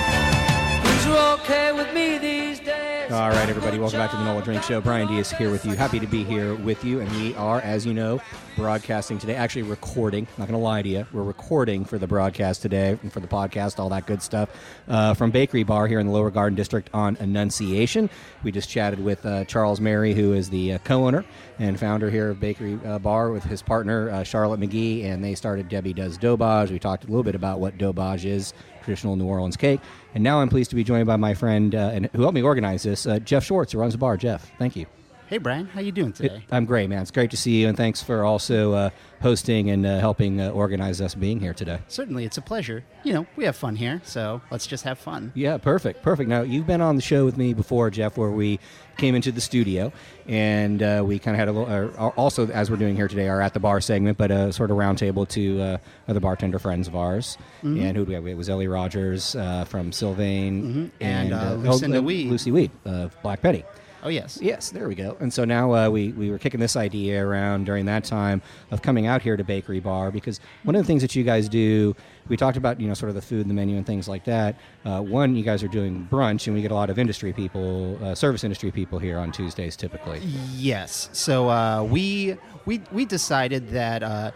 Okay with me these days. All right, everybody, welcome back to the NOLA Drink Show. Brian Diaz here with you. Happy to be here with you, and we are, as you know, broadcasting today, actually recording. Not going to lie to you. We're recording for the broadcast today and for the podcast, all that good stuff, from Bakery Bar here in the Lower Garden District on Annunciation. We just chatted with Charles Mary, who is the co-owner and founder here of Bakery Bar with his partner, Charlotte McGee, and they started Debbie Does Daubage. We talked a little bit about what Daubage is, traditional New Orleans cake. And now I'm pleased to be joined by my friend and who helped me organize this, Jeff Schwartz, who runs the bar. Jeff, thank you. Hey, Brian. How you doing today? I'm great, man. It's great to see you, and thanks for also hosting and helping organize us being here today. Certainly. It's a pleasure. You know, we have fun here, so let's just have fun. Yeah, perfect. Now, you've been on the show with me before, Jeff, where we came into the studio, and we kind of had a little, also, as we're doing here today, our At the Bar segment, but a sort of roundtable to other bartender friends of ours. Mm-hmm. And who do we have? It was Ellie Rogers from Sylvain. Mm-hmm. And Lucinda Weed. Lucy Weed of Black Betty. Oh, yes. Yes, there we go. And so now we were kicking this idea around during that time of coming out here to Bakery Bar, because one of the things that you guys do, we talked about, sort of the food and the menu and things like that. One, you guys are doing brunch, and we get a lot of industry people, service industry people here on Tuesdays typically. Yes. So we decided that,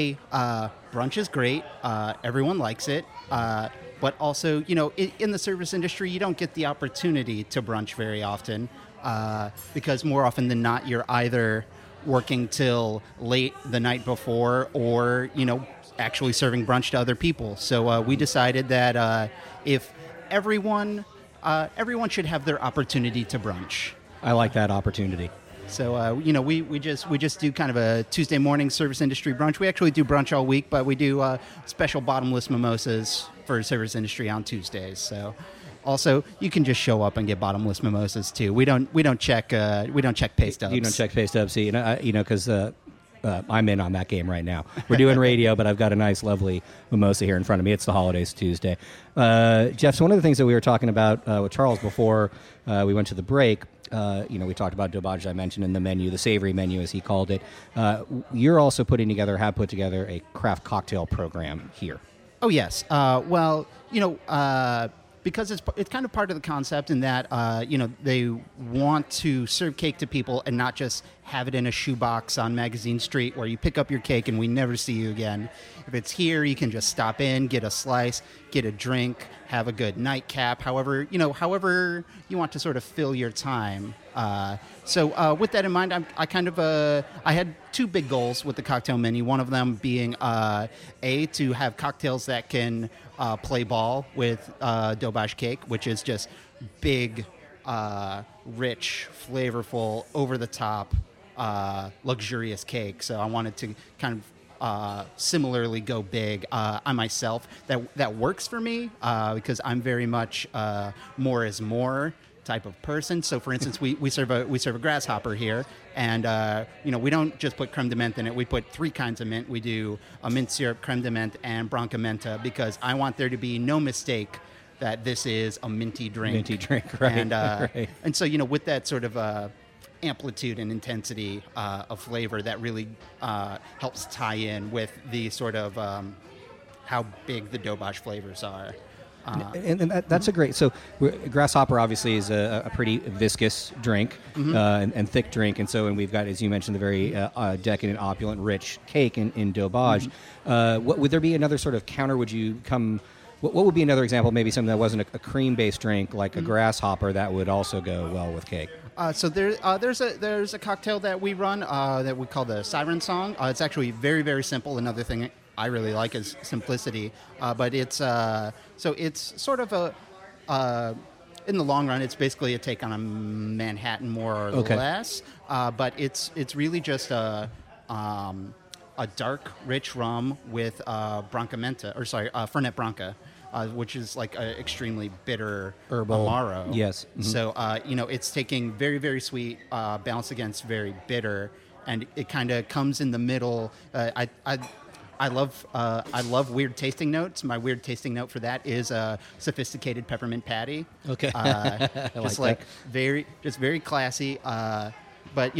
brunch is great. Everyone likes it. But also, in the service industry, you don't get the opportunity to brunch very often. Because more often than not, you're either working till late the night before or, actually serving brunch to other people. So we decided that if everyone should have their opportunity to brunch. I like that opportunity. So, we just do kind of a Tuesday morning service industry brunch. We actually do brunch all week, but we do special bottomless mimosas for service industry on Tuesdays. So. Also, you can just show up and get bottomless mimosas too. We don't check pay stubs. You don't check pay stubs, see, because I'm in on that game right now. We're doing radio, but I've got a nice, lovely mimosa here in front of me. It's the holidays Tuesday. Jeff, so one of the things that we were talking about with Charles before we went to the break, we talked about Daubage, I mentioned, in the menu, the savory menu, as he called it. You're also have put together a craft cocktail program here. Oh yes. Because it's kind of part of the concept in that, they want to serve cake to people and not just have it in a shoebox on Magazine Street where you pick up your cake and we never see you again. If it's here, you can just stop in, get a slice, get a drink, have a good nightcap, however you want to sort of fill your time. So with that in mind, I had two big goals with the cocktail menu. One of them being to have cocktails that can play ball with Daubage cake, which is just big, rich, flavorful, over the top, luxurious cake. So I wanted to kind similarly go big. I myself, that works for me because I'm very much more is more type of person. So, for instance, we serve a grasshopper here, and we don't just put creme de menthe in it. We put 3 kinds of mint. We do a mint syrup, creme de menthe, and Branca Menta, because I want there to be no mistake that this is a minty drink. Minty drink, right? And right. and so with that sort of amplitude and intensity of flavor, that really helps tie in with the sort of how big the Dobaj flavors are. And that's a great. So, grasshopper obviously is a pretty viscous drink and thick drink, and we've got, as you mentioned, the very decadent, opulent, rich cake in Dobaj. What would there be another sort of counter? Would you come? What would be another example? Maybe something that wasn't a cream-based drink, like a grasshopper, that would also go well with cake. So there's a cocktail that we run that we call the Siren Song. It's actually very, very simple. Another thing I really like is simplicity, but it's it's sort of in the long run, it's basically a take on a Manhattan, more or less. But it's really just a dark, rich rum with Branca Menta, Fernet Branca, which is like an extremely bitter herbal Amaro. Yes. Mm-hmm. So it's taking very, very sweet, balanced against very bitter, and it kind of comes in the middle. I love weird tasting notes. My weird tasting note for that is a sophisticated peppermint patty. Okay. Just very classy. But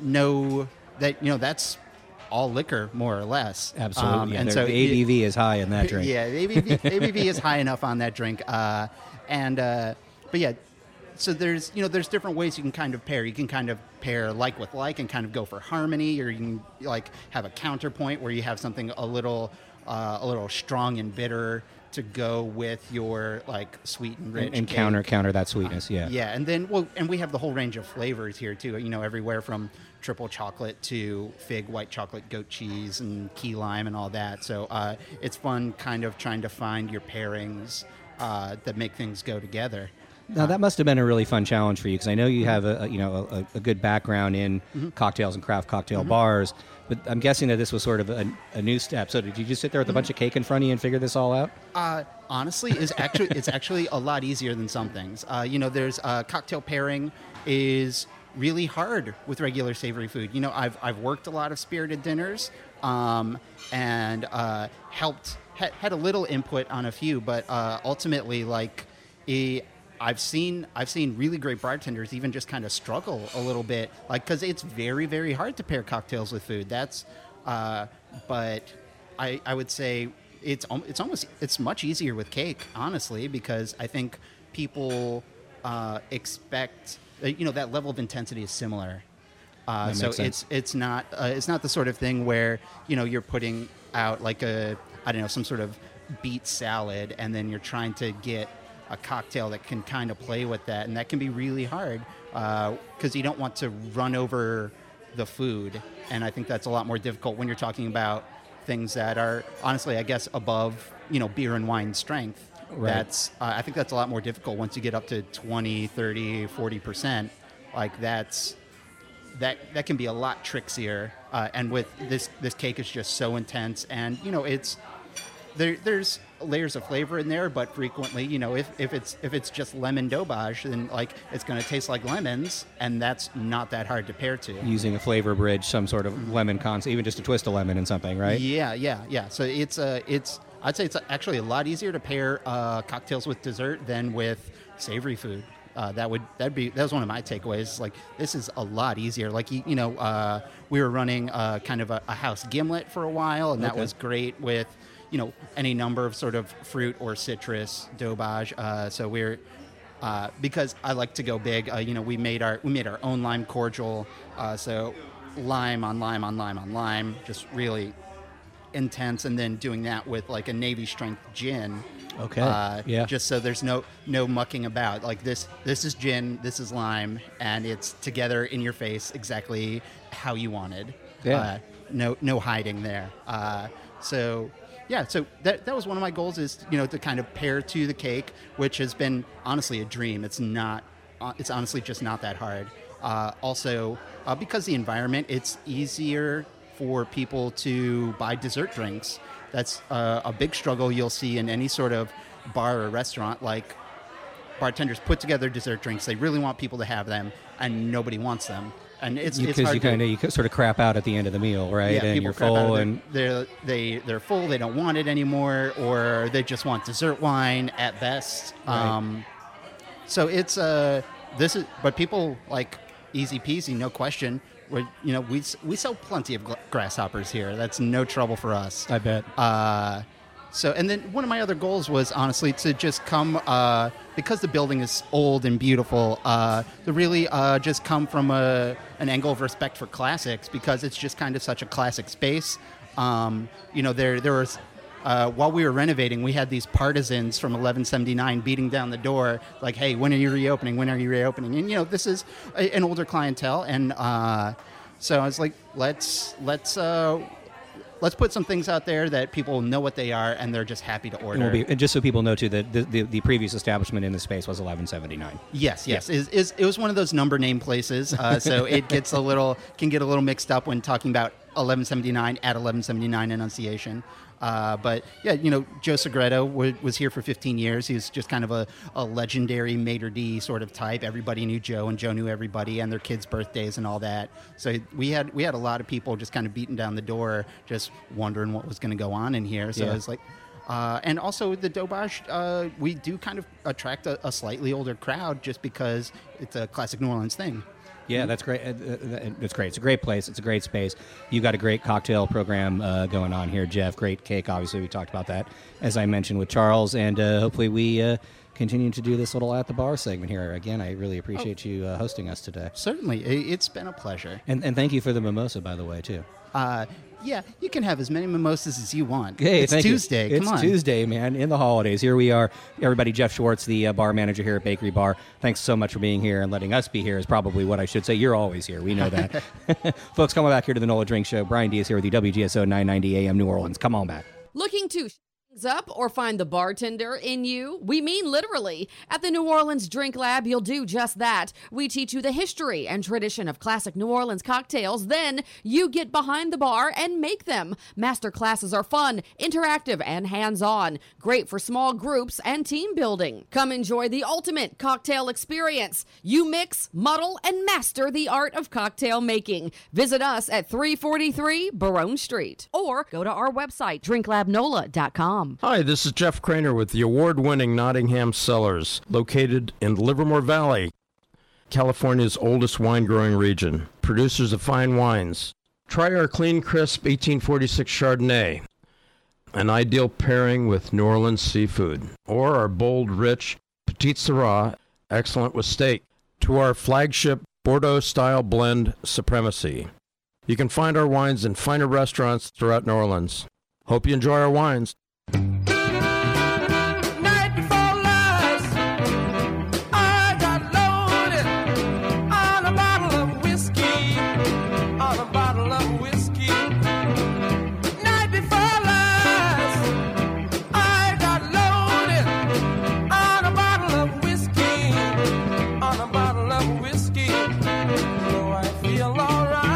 that's all liquor, more or less. Absolutely. And so the ABV is high in that drink. Yeah, the ABV is high enough on that drink. But yeah. So there's different ways you can kind of pair. You can kind of pair like with like and kind of go for harmony, or you can like have a counterpoint where you have something a little strong and bitter to go with your like sweet and rich and counter that sweetness. Yeah. Yeah, and then and we have the whole range of flavors here too. Everywhere from triple chocolate to fig, white chocolate, goat cheese, and key lime, and all that. So it's fun, kind of trying to find your pairings that make things go together. Now that must have been a really fun challenge for you, because I know you have a good background in cocktails and craft cocktail bars, but I'm guessing that this was sort of a new step. So did you just sit there with a bunch of cake in front of you and figure this all out? Honestly, it's actually a lot easier than some things. There's cocktail pairing is really hard with regular savory food. I've worked a lot of spirited dinners and had a little input on a few, but ultimately I've seen really great bartenders even just kind of struggle a little bit, because it's very, very hard to pair cocktails with food. But I would say it's much easier with cake, honestly, because I think people expect that level of intensity is similar. So it's not the sort of thing where you're putting out like some sort of beet salad, and then you're trying to get a cocktail that can kind of play with that, and that can be really hard because you don't want to run over the food, and I think that's a lot more difficult when you're talking about things that are honestly, I guess, above beer and wine strength. Right. I think that's a lot more difficult once you get up to 20, 30, 40%. That can be a lot trickier, and with this cake is just so intense, and there's layers of flavor in there, but frequently, if it's just lemon Dobaj, then it's going to taste like lemons, and that's not that hard to pair to. Using a flavor bridge, some sort of lemon concept, even just a twist of lemon in something, right? Yeah. So I'd say it's actually a lot easier to pair cocktails with dessert than with savory food. That was one of my takeaways. This is a lot easier. We were running kind of a house gimlet for a while, and that was great with any number of sort of fruit or citrus Dobaj. So we're because I like to go big. We made our own lime cordial. So lime on lime on lime on lime, just really intense, and then doing that with a Navy strength gin. Okay. Yeah. Just so there's no mucking about. This is gin, this is lime, and it's together in your face exactly how you wanted. Yeah. No hiding there. So that was one of my goals, is to kind of pair to the cake, which has been honestly a dream. It's honestly just not that hard. Also, because the environment, it's easier for people to buy dessert drinks. That's a big struggle you'll see in any sort of bar or restaurant. Like, bartenders put together dessert drinks. They really want people to have them, and nobody wants them. And it's because hard you sort of crap out at the end of the meal, right? Yeah, and people you're crap out full, of and they're full. They don't want it anymore, or they just want dessert wine at best. Right. So it's but people like easy peasy, no question. We sell plenty of grasshoppers here. That's no trouble for us. I bet. So, and then one of my other goals was honestly to just come, because the building is old and beautiful, to really just come from an angle of respect for classics, because it's just kind of such a classic space. There was, while we were renovating, we had these partisans from 1179 beating down the door, like, hey, when are you reopening? When are you reopening? And, this is an older clientele. And so I was like, let's put some things out there that people know what they are, and they're just happy to order. And just so people know, too, that the previous establishment in the space was 1179. Yes. It was one of those number name places, so it can get a little mixed up when talking about 1179 at 1179 Annunciation. But yeah, Joe Segreto was here for 15 years. He was just kind of a legendary maitre d' sort of type. Everybody knew Joe, and Joe knew everybody and their kids' birthdays and all that. So we had a lot of people just kind of beating down the door, just wondering what was going to go on in here. So yeah. It was like, and also the Dobage, we do kind of attract a slightly older crowd just because it's a classic New Orleans thing. Yeah, that's great. It's great. It's a great place. It's a great space. You've got a great cocktail program going on here, Jeff. Great cake, obviously. We talked about that, as I mentioned, with Charles. And hopefully we continue to do this little At the Bar segment here. Again, I really appreciate you hosting us today. Certainly. It's been a pleasure. And thank you for the mimosa, by the way, too. Yeah, you can have as many mimosas as you want. Hey, it's Tuesday. It's Come on. Tuesday, man. In the holidays. Here we are. Everybody, Jeff Schwartz, the bar manager here at Bakery Bar. Thanks so much for being here and letting us be here is probably what I should say. You're always here. We know that. Folks, come on back here to the NOLA Drink Show. Brian Diaz here with you, WGSO 990 AM New Orleans. Come on back. Looking to up or find the bartender in you? We mean literally. At the New Orleans Drink Lab, you'll do just that. We teach you the history and tradition of classic New Orleans cocktails. Then you get behind the bar and make them. Master classes are fun, interactive, and hands-on. Great for small groups and team building. Come enjoy the ultimate cocktail experience. You mix, muddle, and master the art of cocktail making. Visit us at 343 Barone Street or go to our website, drinklabnola.com. Hi, this is Jeff Craner with the award-winning Nottingham Cellars, located in Livermore Valley, California's oldest wine-growing region. Producers of fine wines. Try our clean, crisp 1846 Chardonnay, an ideal pairing with New Orleans seafood, or our bold, rich Petite Sirah, excellent with steak, to our flagship Bordeaux-style blend Supremacy. You can find our wines in finer restaurants throughout New Orleans. Hope you enjoy our wines. Night before last, I got loaded on a bottle of whiskey, on a bottle of whiskey. Night before last, I got loaded on a bottle of whiskey, on a bottle of whiskey. So I feel alright.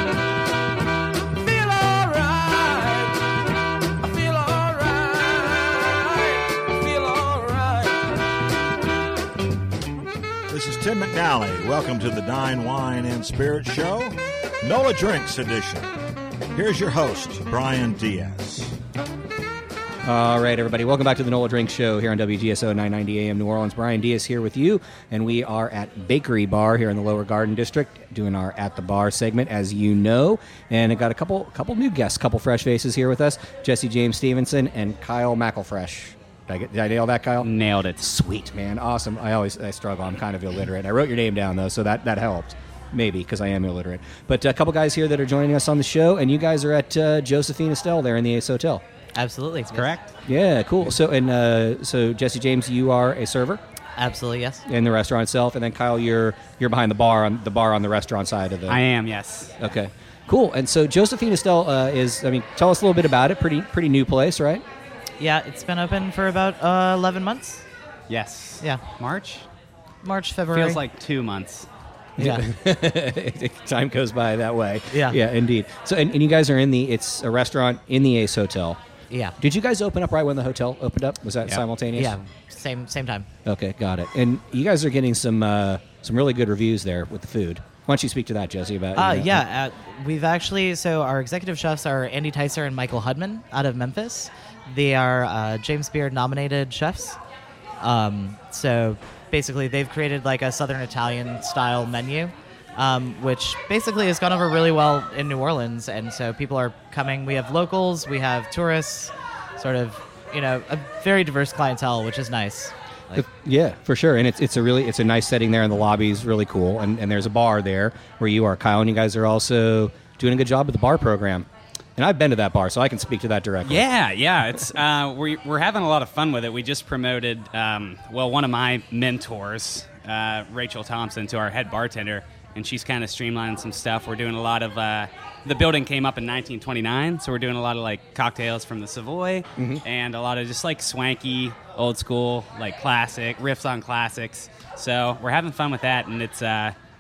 This is Tim McNally. Welcome to the Dine, Wine, and Spirit Show, NOLA Drinks Edition. Here's your host, Brian Diaz. All right, everybody. Welcome back to the NOLA Drink Show here on WGSO 990 AM New Orleans. Brian Diaz here with you, and we are at Bakery Bar here in the Lower Garden District doing our At the Bar segment, as you know. And I got a couple new guests, couple fresh faces here with us, Jesse James Stevenson and Kyle McElfresh. Did I nail that, Kyle? Nailed it. Sweet, man. Awesome. I struggle. I'm kind of illiterate. I wrote your name down, though, so that helped. Maybe, because I am illiterate. But a couple guys here that are joining us on the show, and you guys are at Josephine Estelle there in the Ace Hotel. Absolutely. It's correct. Yeah, cool. So Jesse James, you are a server? Absolutely, yes. In the restaurant itself, and then Kyle, you're behind the bar on the restaurant side of the... I am, yes. Okay. Cool. And so Josephine Estelle tell us a little bit about it. Pretty new place, right? Yeah, it's been open for about 11 months. Yes. Yeah. March, February. Feels like 2 months. Yeah. Time goes by that way. Yeah. Yeah, indeed. So, and you guys are it's a restaurant in the Ace Hotel. Yeah. Did you guys open up right when the hotel opened up? Was that simultaneous? Yeah, same time. Okay, got it. And you guys are getting some really good reviews there with the food. Why don't you speak to that, Jesse? About we've actually our executive chefs are Andy Tyser and Michael Hudman out of Memphis. They are James Beard nominated chefs. So basically, they've created like a Southern Italian style menu, which basically has gone over really well in New Orleans. And so people are coming. We have locals, we have tourists, sort of, a very diverse clientele, which is nice. Yeah, for sure. And it's a nice setting there, and the lobby's really cool. And there's a bar there where you are, Kyle, and you guys are also doing a good job with the bar program. And I've been to that bar, so I can speak to that directly. Yeah. It's we're having a lot of fun with it. We just promoted one of my mentors, Rachel Thompson, to our head bartender, and she's kind of streamlining some stuff. We're doing a lot of the building came up in 1929, so we're doing a lot of like cocktails from the Savoy, and a lot of just like swanky, old school, like classic riffs on classics. So we're having fun with that, and it's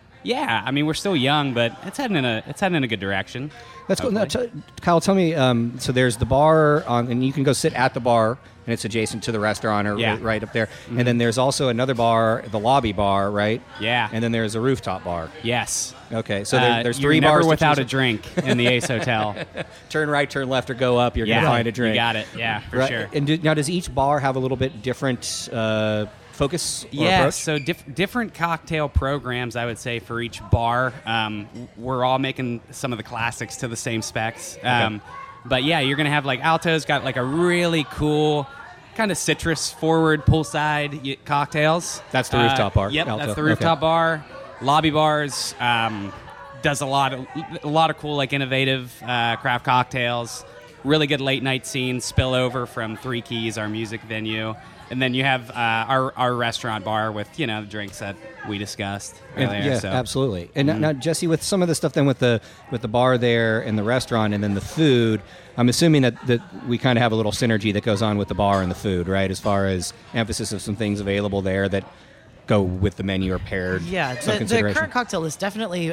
I mean, we're still young, but it's heading in a good direction. That's cool. Now, Kyle, tell me. So there's the bar, and you can go sit at the bar, and it's adjacent to the restaurant, or right up there. Mm-hmm. And then there's also another bar, the lobby bar, right? Yeah. And then there's a rooftop bar. Yes. Okay. So there's you're three never bars without a drink in the Ace Hotel. Turn right, turn left, or go up. You're gonna find a drink. You got it. Yeah, for sure. And now, does each bar have a little bit different focus or approach? So different cocktail programs, I would say, for each bar. We're all making some of the classics to the same specs. But yeah, you're going to have like Alto's got like a really cool kind of citrus forward poolside cocktails. That's the rooftop bar. Yep, Alto. that's the rooftop bar. Lobby bars does a lot of cool like innovative craft cocktails. Really good late night scenes spill over from Three Keys, our music venue. And then you have our restaurant bar with, the drinks that we discussed earlier. Yeah, absolutely. And now, Jesse, with some of the stuff then with the bar there and the restaurant and then the food, I'm assuming that we kind of have a little synergy that goes on with the bar and the food, right? As far as emphasis of some things available there that go with the menu or paired. Yeah, the current cocktail is definitely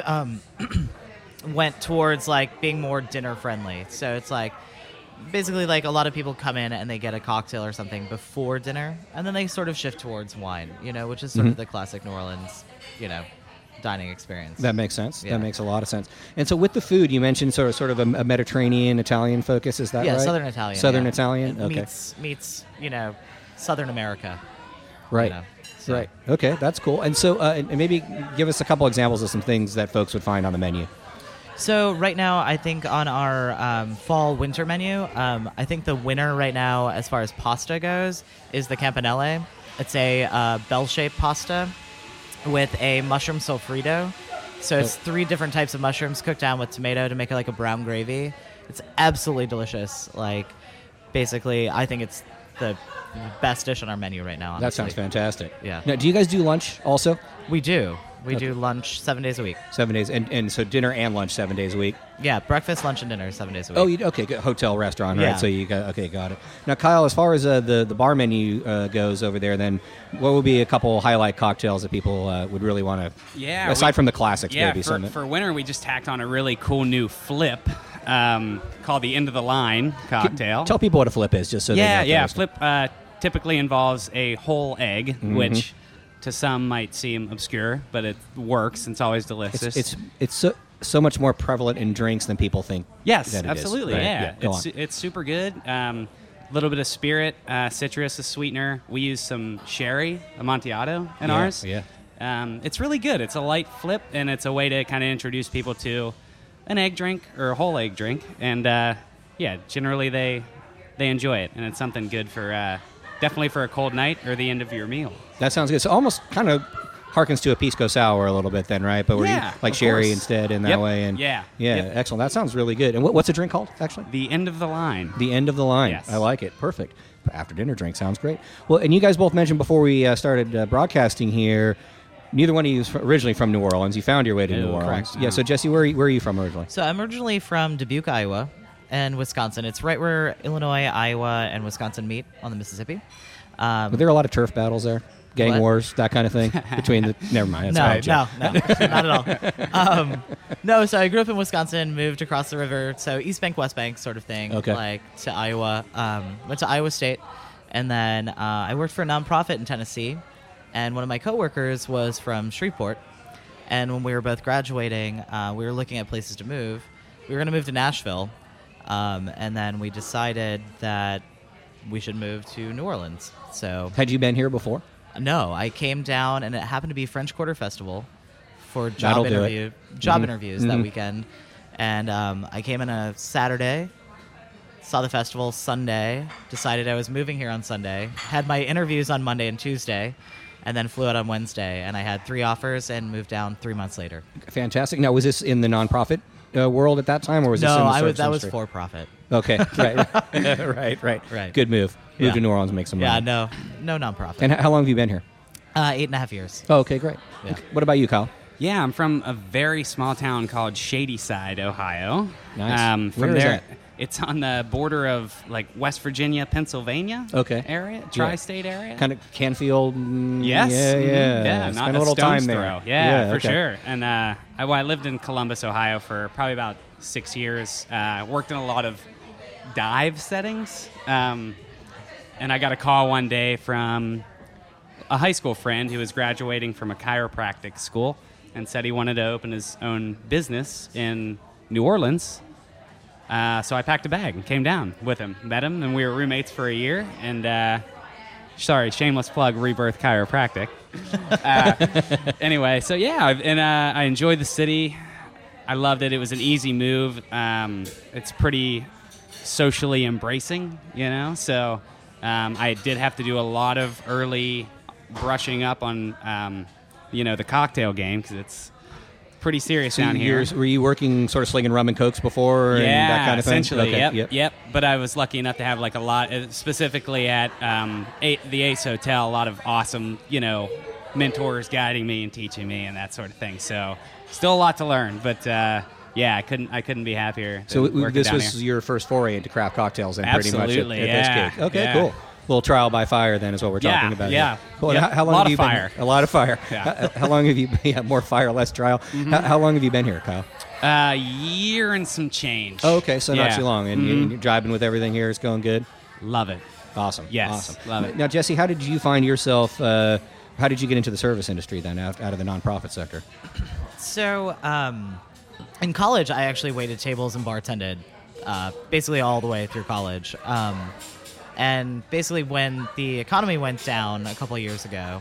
went towards like being more dinner friendly. So it's like, basically, like, a lot of people come in and they get a cocktail or something before dinner, and then they sort of shift towards wine, which is sort of the classic New Orleans, dining experience. That makes sense. Yeah. That makes a lot of sense. And so with the food, you mentioned sort of a Mediterranean, Italian focus. Is that right? Yeah, Southern Italian. Southern Italian? It okay. Meets, Southern America. Right. Right. Okay, that's cool. And so and maybe give us a couple examples of some things that folks would find on the menu. So right now, I think on our fall-winter menu, I think the winner right now, as far as pasta goes, is the Campanelle. It's a bell-shaped pasta with a mushroom sofrito. So it's 3 different types of mushrooms cooked down with tomato to make it like a brown gravy. It's absolutely delicious. Like, basically, I think it's the best dish on our menu right now, honestly. That sounds fantastic. Yeah. Now, do you guys do lunch also? We do. We do lunch 7 days a week. 7 days, and so dinner and lunch 7 days a week. Yeah, breakfast, lunch, and dinner 7 days a week. Oh, okay, good. Hotel, restaurant, right? Yeah. So you got it. Now, Kyle, as far as the bar menu goes over there, then what would be a couple highlight cocktails that people would really want to? Yeah, aside from the classics, maybe for winter, we just tacked on a really cool new flip called the End of the Line cocktail. Tell people what a flip is, just so they know. Flip typically involves a whole egg, which to some might seem obscure, but it works and it's always delicious. It's so much more prevalent in drinks than people think. Yes, that it absolutely. Is, right? Yeah, it's super good. A little bit of spirit, citrus, a sweetener. We use some sherry, Amontillado in ours. Yeah. It's really good. It's a light flip, and it's a way to kind of introduce people to an egg drink or a whole egg drink. And generally they enjoy it, and it's something good for definitely for a cold night or the end of your meal. That sounds good. So almost kind of harkens to a pisco sour a little bit then, right? But yeah, like sherry instead in that way. And yeah, excellent. That sounds really good. And what's the drink called, actually? The End of the Line. The End of the Line. Yes. I like it. Perfect. After dinner drink sounds great. Well, and you guys both mentioned before we started broadcasting here, neither one of you is originally from New Orleans. You found your way to New Orleans. Correct. Yeah. So Jesse, where are you from originally? So I'm originally from Dubuque, Iowa, and Wisconsin. It's right where Illinois, Iowa, and Wisconsin meet on the Mississippi. Were there a lot of turf battles there gang What? wars, that kind of thing between the. Never mind. No, That's no, not at all. No, so I grew up in Wisconsin, moved across the river, so East Bank, West Bank sort of thing. Okay. Like to Iowa. Went to Iowa State, and then I worked for a nonprofit in Tennessee, and one of my coworkers was from Shreveport. And when we were both graduating, we were looking at places to move. We were going to move to Nashville, and then we decided that we should move to New Orleans. So Had you been here before? no, I came down, and it happened to be French Quarter Festival for That'll job do it. interviews that Mhm. weekend. And I came in a Saturday, saw the festival Sunday, decided I was moving here on Sunday, had my interviews on Monday and Tuesday, and then flew out on Wednesday. And I had 3 offers and moved down 3 months later. Fantastic. Now, was this in the nonprofit world at that time, or was this in the service that was industry? for profit. Okay, right, right. Good move. Move Yeah. to New Orleans, make some money. Yeah, no nonprofit. And how long have you been here? 8.5 years. Oh, okay, great. Yeah. What about you, Kyle? Yeah, I'm from a very small town called Shadyside, Ohio. Nice. From Where is there, that? it's on the border of like West Virginia, Pennsylvania. Okay. Area, Yeah. tri-state area. Kind of Canfield. Yes. Yeah, Mhm. yeah. Yeah, Spent not a little time stone's there. throw. Yeah, for okay. sure. And I lived in Columbus, Ohio for probably about 6 years. Worked in a lot of dive settings. And I got a call one day from a high school friend who was graduating from a chiropractic school and said he wanted to open his own business in New Orleans. So I packed a bag and came down with him, met him, and we were roommates for a year. And sorry, shameless plug, Rebirth Chiropractic. Anyway, so yeah, I enjoyed the city. I loved it. It was an easy move. It's pretty socially embracing, you know. So I did have to do a lot of early brushing up on, the cocktail game because it's pretty serious So down here. were you working sort of slinging rum and cokes before and that kind of thing? Essentially, Okay, yep. But I was lucky enough to have like a lot, specifically at the Ace Hotel, a lot of awesome, mentors guiding me and teaching me and that sort of thing. So still a lot to learn, but I couldn't be happier. So working this down was here. your first foray into craft cocktails, then, Absolutely, pretty much at yeah, this gig. Okay, yeah. cool. A little trial by fire, then, is what we're Yeah, talking about. yeah. here. Cool. Yep. And how long A lot have of you fire. been? A lot of fire. Yeah. How long have you? Yeah, more fire, less trial. Mhm. How long have you been here, Kyle? Year and some change. Oh, okay, so not Yeah. too long, and Mhm. you're driving with everything here. It's going good. Love it. Awesome. Yes, awesome. love it. Now, Jesse, how did you find yourself? How did you get into the service industry then, out of the nonprofit sector? So, in college, I actually waited tables and bartended, basically all the way through college. And basically, when the economy went down a couple of years ago,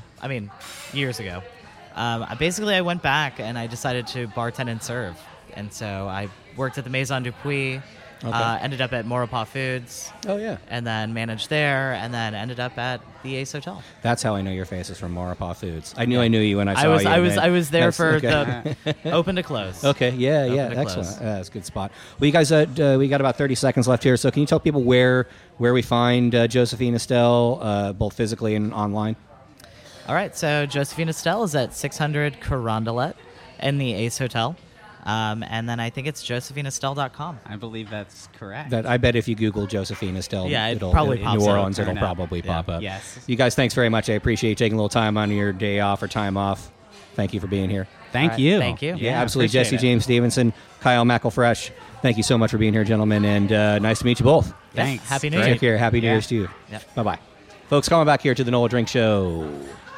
I went back and I decided to bartend and serve. And so I worked at the Maison du Puy, Okay. ended up at Maurepas Foods. Oh, yeah. And then managed there, and then ended up at the Ace Hotel. That's how I know your face is from Maurepas Foods. I knew you when I saw you. I was there That's- for okay. the open to close. Okay, yeah, Open yeah, to excellent. close. That's a good spot. Well, you guys, we got about 30 seconds left here, so can you tell people where we find Josephine Estelle, both physically and online? All right, so Josephine Estelle is at 600 Carondelet in the Ace Hotel. And then I think it's josephineestelle.com. I believe that's correct. That I bet if you Google Josephine Estelle, Yeah, it it'll, probably in pops New up. Orleans, it'll Turn up. probably Yeah. pop up. Yes. You guys, thanks very much. I appreciate you taking a little time on your day off or time off. Thank you for being here. Thank All right. you. Thank you. Yeah, Yeah, absolutely. appreciate Jesse it. James Stevenson, Kyle McElfresh, thank you so much for being here, gentlemen, and nice to meet you both. Thanks. Happy New Take Year. care. Happy New Yeah. Year's to you. Yep. Bye-bye. Folks, coming back here to the Noel Drink Show.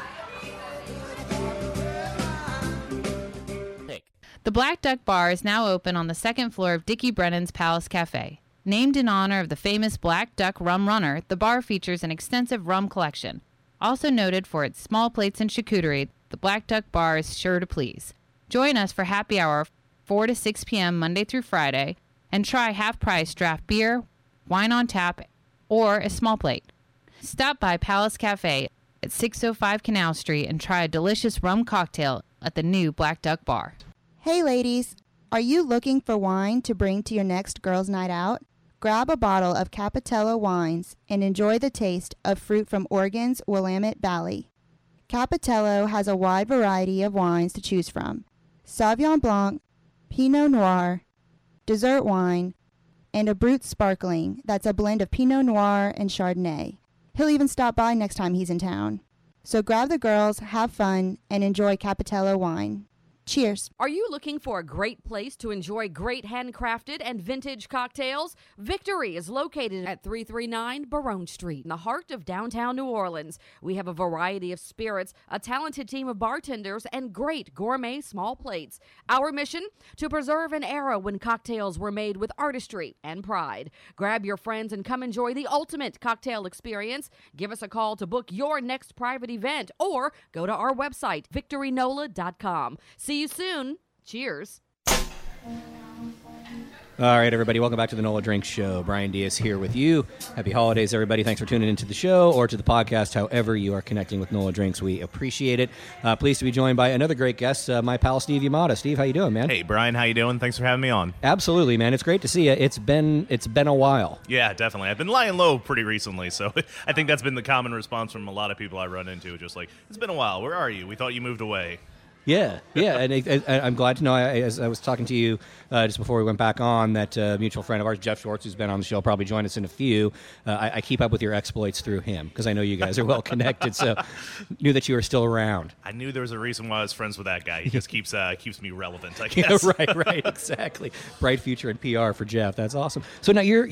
The Black Duck Bar is now open on the second floor of Dickie Brennan's Palace Cafe. Named in honor of the famous Black Duck rum runner, the bar features an extensive rum collection. Also noted for its small plates and charcuterie, the Black Duck Bar is sure to please. Join us for happy hour 4 to 6 p.m. Monday through Friday and try half-price draft beer, wine on tap, or a small plate. Stop by Palace Cafe at 605 Canal Street and try a delicious rum cocktail at the new Black Duck Bar. Hey ladies, are you looking for wine to bring to your next girls' night out? Grab a bottle of Capitello wines and enjoy the taste of fruit from Oregon's Willamette Valley. Capitello has a wide variety of wines to choose from: Sauvignon Blanc, Pinot Noir, dessert wine, and a Brut Sparkling that's a blend of Pinot Noir and Chardonnay. He'll even stop by next time he's in town. So grab the girls, have fun, and enjoy Capitello wine. Cheers. Are you looking for a great place to enjoy great handcrafted and vintage cocktails? Victory is located at 339 Barone Street in the heart of downtown New Orleans. We have a variety of spirits, a talented team of bartenders, and great gourmet small plates. Our mission? To preserve an era when cocktails were made with artistry and pride. Grab your friends and come enjoy the ultimate cocktail experience. Give us a call to book your next private event or go to our website, victorynola.com. See you soon. Cheers. All right, everybody, welcome back to the NOLA Drinks Show. Brian Diaz here with you. Happy holidays, everybody. Thanks for tuning into the show or to the podcast, however you are connecting with NOLA Drinks. We appreciate it. Pleased to be joined by another great guest, my pal Steve Yamada. Steve, how you doing, man? Hey, Brian, how you doing? Thanks for having me on. Absolutely, man. It's great to see you. It's been a while. Yeah, definitely. I've been lying low pretty recently, so I think that's been the common response from a lot of people I run into. Just like, it's been a while. Where are you? We thought you moved away. Yeah, and I'm glad to know, as I was talking to you just before we went back on, that a mutual friend of ours, Jeff Schwartz, who's been on the show, probably join us in a few. I keep up with your exploits through him, because I know you guys are well connected, so knew that you were still around. I knew there was a reson why I was friends with that guy. He just keeps me relevant, I guess. Yeah, right, exactly. Bright future in PR for Jeff. That's awesome. So now you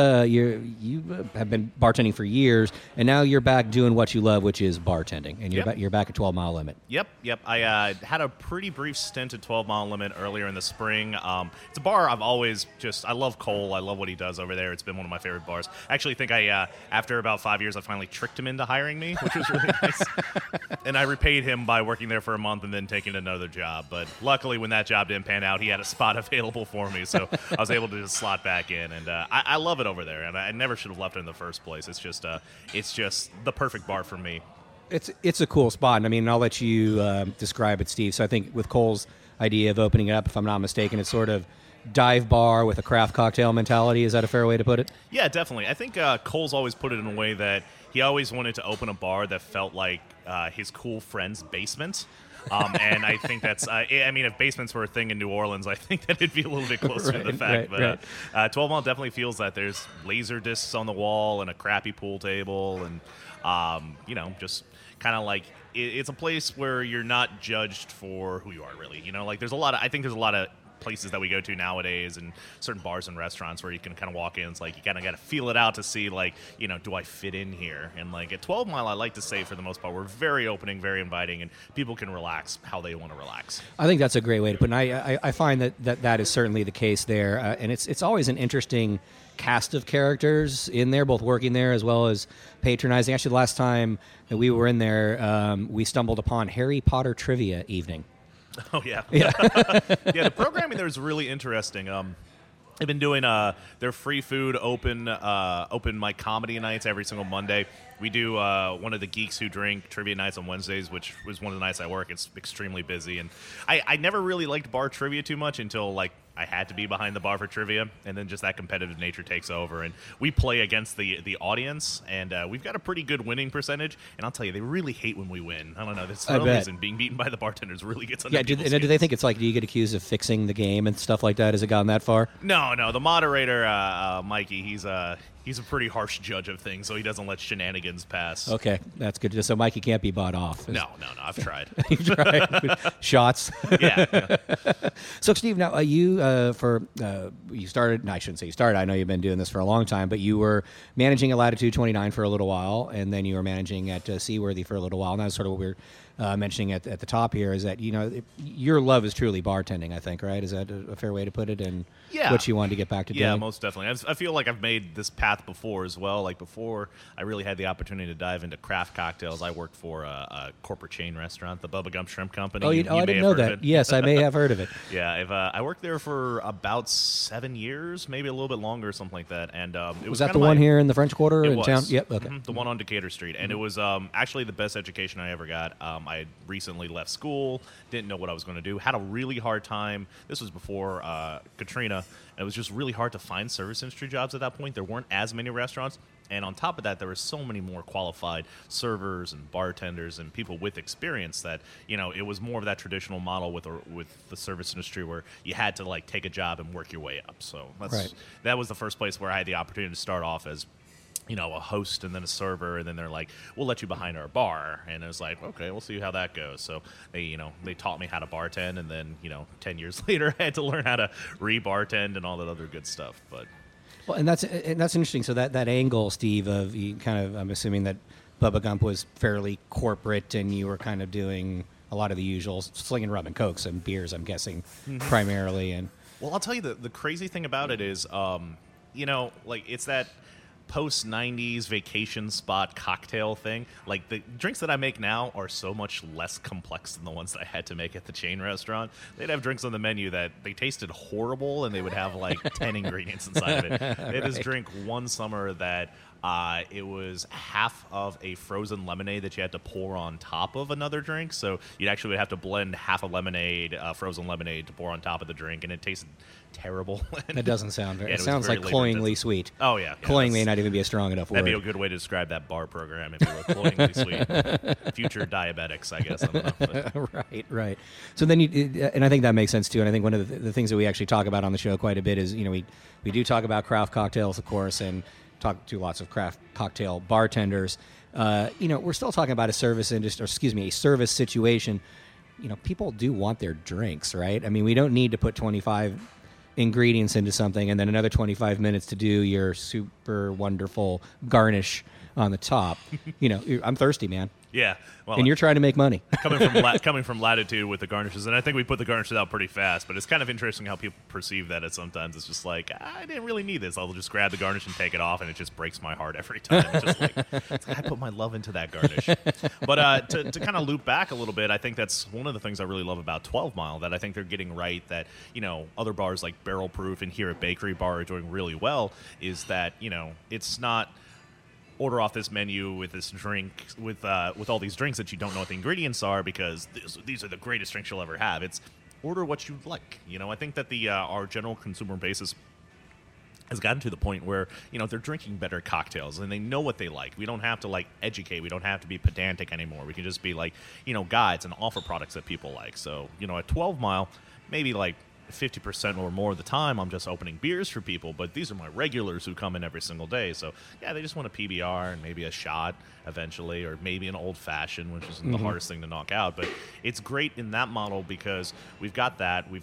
have been bartending for years, and now you're back doing what you love, which is bartending, and you're back at 12 Mile Limit. Yep. I had a pretty brief stint at 12 Mile Limit earlier in the spring. It's a bar I've always I love Cole. I love what he does over there. It's been one of my favorite bars. I actually think after about 5 years, I finally tricked him into hiring me, which was really nice. And I repaid him by working there for a month and then taking another job. But luckily, when that job didn't pan out, he had a spot available for me, so I was able to just slot back in. And I love it over there, and I never should have left it in the first place. It's just the perfect bar for me. It's a cool spot, and I mean, I'll let you describe it, Steve. So I think with Cole's idea of opening it up, if I'm not mistaken, it's sort of dive bar with a craft cocktail mentality. Is that a fair way to put it? Yeah, definitely. I think Cole's always put it in a way that he always wanted to open a bar that felt like his cool friend's basement. And I think that's, if basements were a thing in New Orleans, I think that it'd be a little bit closer to the fact. But 12 Mile definitely feels that there's laser discs on the wall and a crappy pool table and, just kind of like it's a place where you're not judged for who you are, really. There's a lot of places that we go to nowadays and certain bars and restaurants where you can kind of walk in. It's like you kind of got to feel it out to see, do I fit in here? And at 12 Mile, I like to say for the most part, we're very opening, very inviting, and people can relax how they want to relax. I think that's a great way to put it. I find that is certainly the case there. And it's always an interesting cast of characters in there, both working there as well as patronizing. Actually, the last time that we were in there, we stumbled upon Harry Potter trivia evening. Oh, yeah. Yeah, the programming there is really interesting. They've been doing their free food open mic comedy nights every single Monday. We do one of the Geeks Who Drink trivia nights on Wednesdays, which was one of the nights I work. It's extremely busy. And I never really liked bar trivia too much until, I had to be behind the bar for trivia, and then just that competitive nature takes over. And we play against the audience, and we've got a pretty good winning percentage. And I'll tell you, they really hate when we win. I don't know. That's the reason being beaten by the bartenders really gets under people's do they think it's do you get accused of fixing the game and stuff like that? Has it gone that far? No. The moderator, Mikey, he's a pretty harsh judge of things, so he doesn't let shenanigans pass. Okay, that's good. So Mikey can't be bought off. No, I've tried. You've tried? Shots? Yeah. So, Steve, now you started, no, I shouldn't say you started. I know you've been doing this for a long time, but you were managing at Latitude 29 for a little while, and then you were managing at Seaworthy for a little while. And that's sort of what we're mentioning at the top here is that, your love is truly bartending, I think, right? Is that a fair way to put it? And what you wanted to get back to doing? Yeah, most definitely. I feel like I've made this path before as well. Before I really had the opportunity to dive into craft cocktails, I worked for a corporate chain restaurant, the Bubba Gump Shrimp Company. I didn't know that. Yes, I may have heard of it. Yeah, I worked there for about 7 years, maybe a little bit longer, something like that. And it was that the one here in the French Quarter in town? Yep. Okay. The one on Decatur Street, and it was actually the best education I ever got. I had recently left school, didn't know what I was going to do, had a really hard time. This was before Katrina, and it was just really hard to find service industry jobs at that point. There weren't as many restaurants, and on top of that, there were so many more qualified servers and bartenders and people with experience that, it was more of that traditional model with the service industry where you had to take a job and work your way up. So that was the first place where I had the opportunity to start off as a host and then a server, and then they're like, we'll let you behind our bar. And it was like, okay, we'll see how that goes. So they taught me how to bartend, and then 10 years later I had to learn how to re-bartend and all that other good stuff. But well, and that's interesting. So that angle, Steve, of you kind of, I'm assuming that Bubba Gump was fairly corporate, and you were kind of doing a lot of the usual slinging rum and cokes and beers, I'm guessing, primarily. And well, I'll tell you the crazy thing about it is, it's that post-90s vacation spot cocktail thing. Like, the drinks that I make now are so much less complex than the ones that I had to make at the chain restaurant. They'd have drinks on the menu that they tasted horrible, and they would have like 10 ingredients inside of it. They had this drink one summer that it was half of a frozen lemonade that you had to pour on top of another drink. So you actually would have to blend half a lemonade, frozen lemonade, to pour on top of the drink, and it tasted terrible. That doesn't sound very. Yeah, it sounds like cloyingly sweet. Oh yeah, cloying may not even be a strong enough word. That'd be a good way to describe that bar program if you were cloyingly sweet. Future diabetics, I guess. I don't know. Right. So then and I think that makes sense too. And I think one of the things that we actually talk about on the show quite a bit is, we do talk about craft cocktails, of course, and talk to lots of craft cocktail bartenders. We're still talking about a service industry, a service situation. People do want their drinks, right? I mean, we don't need to put 25 ingredients into something and then another 25 minutes to do your super wonderful garnish on the top. I'm thirsty, man. Yeah, well, and you're trying to make money. coming from Latitude with the garnishes, and I think we put the garnishes out pretty fast. But it's kind of interesting how people perceive that. Sometimes it's just like, I didn't really need this. I'll just grab the garnish and take it off, and it just breaks my heart every time. It's just like I put my love into that garnish. But to kind of loop back a little bit, I think that's one of the things I really love about 12 Mile that I think they're getting right. That other bars like Barrel Proof and here at Bakery Bar are doing really well. Is that it's not order off this menu with this drink with all these drinks that you don't know what the ingredients are because these are the greatest drinks you'll ever have. It's order what you like. I think that our general consumer basis has gotten to the point where they're drinking better cocktails and they know what they like. We don't have to educate. We don't have to be pedantic anymore. We can just be guides and offer products that people like. So at 12 Mile, maybe 50% or more of the time I'm just opening beers for people, but these are my regulars who come in every single day. So yeah, they just want a PBR and maybe a shot eventually, or maybe an old fashioned, which is the hardest thing to knock out. But it's great in that model because we've got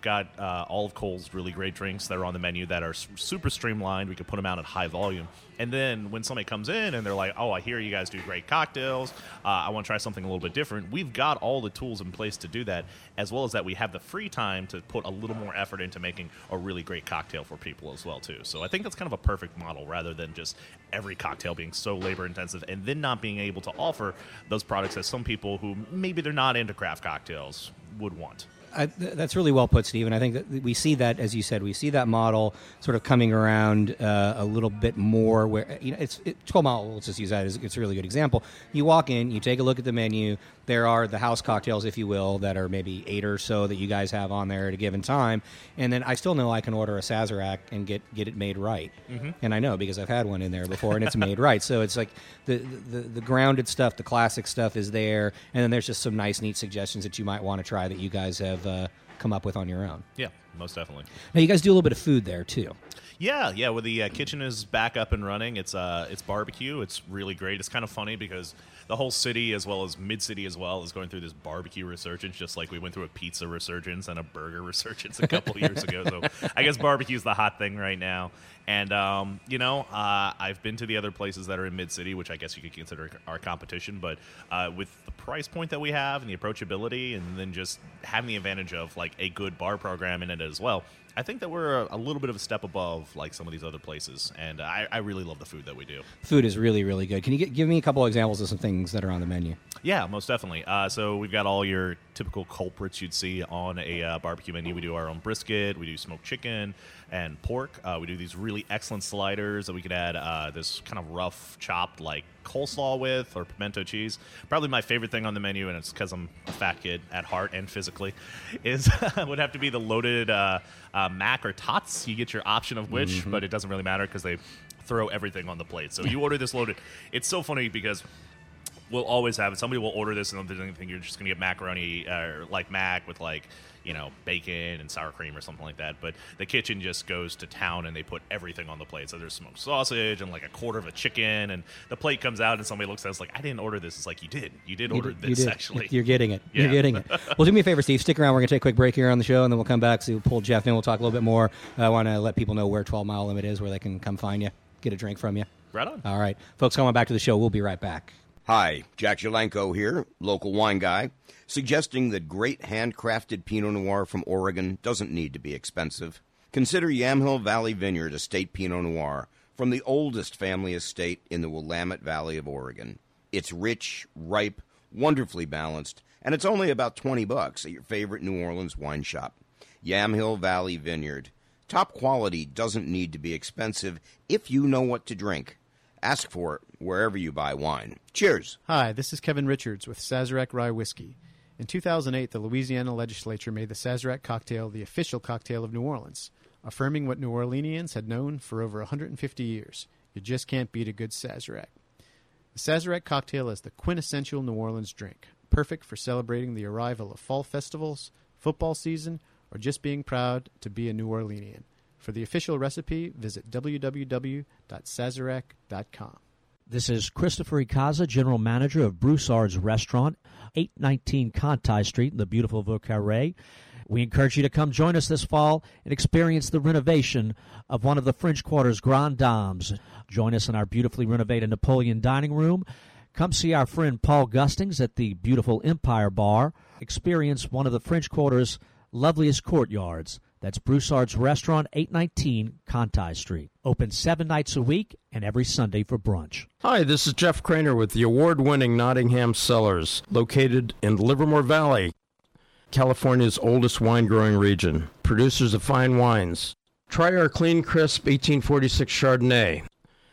all of Cole's really great drinks that are on the menu that are super streamlined. We can put them out at high volume. And then when somebody comes in and they're like, oh, I hear you guys do great cocktails, I want to try something a little bit different, we've got all the tools in place to do that, as well as that we have the free time to put a little more effort into making a really great cocktail for people as well, too. So I think that's kind of a perfect model rather than just every cocktail being so labor-intensive and then not being able to offer those products that some people who maybe they're not into craft cocktails would want. That's really well put, Steve. And I think that we see that, as you said, we see that model sort of coming around a little bit more. Where 12 Mile, let's just use that as it's a really good example. You walk in, you take a look at the menu. There are the house cocktails, if you will, that are maybe 8 or so that you guys have on there at a given time. And then I still know I can order a Sazerac and get it made right. Mm-hmm. And I know because I've had one in there before and it's made right. So it's like the grounded stuff, the classic stuff is there. And then there's just some nice, neat suggestions that you might want to try that you guys have come up with on your own. Yeah, most definitely. Now, you guys do a little bit of food there, too. Yeah. Well, the kitchen is back up and running. It's barbecue. It's really great. It's kind of funny because the whole city, as well as Mid-City as well, is going through this barbecue resurgence, just like we went through a pizza resurgence and a burger resurgence a couple years ago. So I guess barbecue's the hot thing right now. And, I've been to the other places that are in Mid-City, which I guess you could consider our competition. But with the price point that we have and the approachability and then just having the advantage of, a good bar program in it as well, I think that we're a little bit of a step above some of these other places, and I really love the food that we do. Food is really, really good. Can you give me a couple examples of some things that are on the menu? Yeah, most definitely. So we've got all your typical culprits you'd see on a barbecue menu. We do our own brisket, we do smoked chicken and pork. We do these really excellent sliders that we could add this kind of rough chopped coleslaw with, or pimento cheese. Probably my favorite thing on the menu, and it's because I'm a fat kid at heart and physically, is would have to be the loaded mac or tots. You get your option of which, but it doesn't really matter because they throw everything on the plate. So you order this loaded. It's so funny because we'll always have it. Somebody will order this and they'll think you're just going to get macaroni or like mac with like, you know, bacon and sour cream or something like that. But the kitchen just goes to town and they put everything on the plate. So there's smoked sausage and like a quarter of a chicken, and the plate comes out and somebody looks at us like, I didn't order this. It's like, you did order this, actually. You're getting it. Yeah. You're getting it. Well, do me a favor, Steve. Stick around. We're going to take a quick break here on the show, and then we'll come back. So we'll pull Jeff in. We'll talk a little bit more. I want to let people know where 12 Mile Limit is, where they can come find you, get a drink from you. Right on. All right. Folks, coming back to the show. We'll be right back. Hi, Jack Jalenko here, local wine guy, suggesting that great handcrafted Pinot Noir from Oregon doesn't need to be expensive. Consider Yamhill Valley Vineyard Estate Pinot Noir from the oldest family estate in the Willamette Valley of Oregon. It's rich, ripe, wonderfully balanced, and it's only about $20 at your favorite New Orleans wine shop. Yamhill Valley Vineyard. Top quality doesn't need to be expensive if you know what to drink. Ask for it wherever you buy wine. Cheers. Hi, this is Kevin Richards with Sazerac Rye Whiskey. In 2008, the Louisiana legislature made the Sazerac cocktail the official cocktail of New Orleans, affirming what New Orleanians had known for over 150 years. You just can't beat a good Sazerac. The Sazerac cocktail is the quintessential New Orleans drink, perfect for celebrating the arrival of fall festivals, football season, or just being proud to be a New Orleanian. For the official recipe, visit www.sazerac.com. This is Christopher Icaza, General Manager of Broussard's Restaurant, 819 Conti Street in the beautiful Vaucarré. We encourage you to come join us this fall and experience the renovation of one of the French Quarter's Grand Dames. Join us in our beautifully renovated Napoleon dining room. Come see our friend Paul Gustings at the beautiful Empire Bar. Experience one of the French Quarter's loveliest courtyards. That's Broussard's Restaurant, 819 Conti Street. Open 7 nights a week and every Sunday for brunch. Hi, this is Jeff Craner with the award-winning Nottingham Cellars, located in Livermore Valley, California's oldest wine-growing region. Producers of fine wines. Try our clean, crisp 1846 Chardonnay,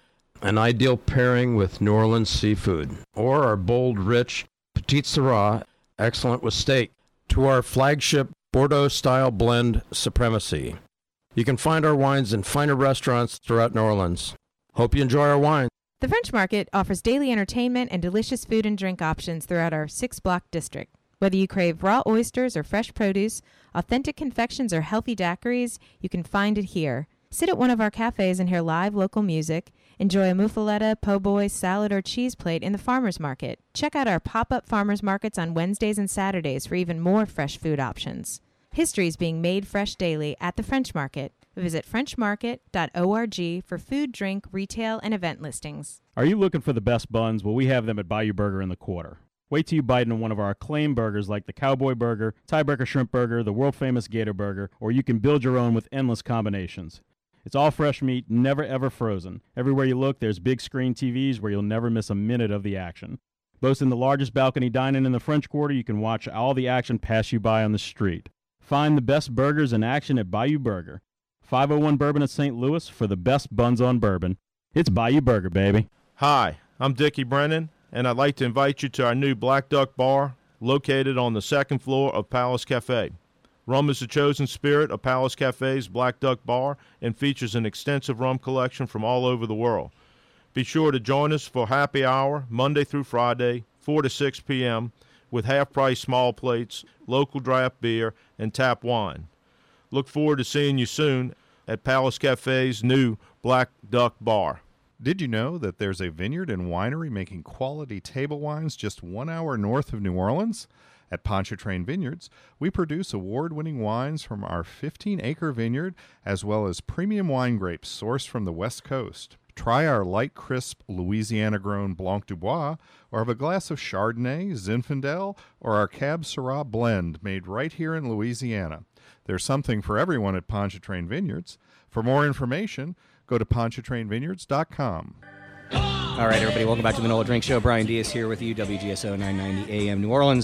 an ideal pairing with New Orleans seafood, or our bold, rich Petite Syrah, excellent with steak. To our flagship Bordeaux-style blend, Supremacy. You can find our wines in finer restaurants throughout New Orleans. Hope you enjoy our wine. The French Market offers daily entertainment and delicious food and drink options throughout our 6-block district. Whether you crave raw oysters or fresh produce, authentic confections or healthy daiquiris, you can find it here. Sit at one of our cafes and hear live local music. Enjoy a muffaletta, po' boy, salad, or cheese plate in the farmers market. Check out our pop-up farmers markets on Wednesdays and Saturdays for even more fresh food options. History is being made fresh daily at the French Market. Visit frenchmarket.org for food, drink, retail, and event listings. Are you looking for the best buns? Well, we have them at Bayou Burger in the Quarter. Wait till you bite into one of our acclaimed burgers like the Cowboy Burger, Tiebreaker Shrimp Burger, the world-famous Gator Burger, or you can build your own with endless combinations. It's all fresh meat, never ever frozen. Everywhere you look, there's big screen TVs where you'll never miss a minute of the action. Boasting the largest balcony dining in the French Quarter, you can watch all the action pass you by on the street. Find the best burgers in action at Bayou Burger. 501 Bourbon at St. Louis for the best buns on bourbon. It's Bayou Burger, baby. Hi, I'm Dickie Brennan, and I'd like to invite you to our new Black Duck Bar located on the second floor of Palace Cafe. Rum is the chosen spirit of Palace Cafe's Black Duck Bar and features an extensive rum collection from all over the world. Be sure to join us for happy hour Monday through Friday, 4 to 6 p.m., with half-price small plates, local draft beer, and tap wine. Look forward to seeing you soon at Palace Cafe's new Black Duck Bar. Did you know that there's a vineyard and winery making quality table wines just 1 hour north of New Orleans? At Pontchartrain Vineyards, we produce award-winning wines from our 15-acre vineyard, as well as premium wine grapes sourced from the West Coast. Try our light, crisp, Louisiana-grown Blanc du Bois, or have a glass of Chardonnay, Zinfandel, or our Cab Syrah blend made right here in Louisiana. There's something for everyone at Pontchartrain Vineyards. For more information, go to pontchartrainvineyards.com. All right, everybody, welcome back to the Nola Drink Show. Brian Diaz here with you, WGSO 990 AM New Orleans.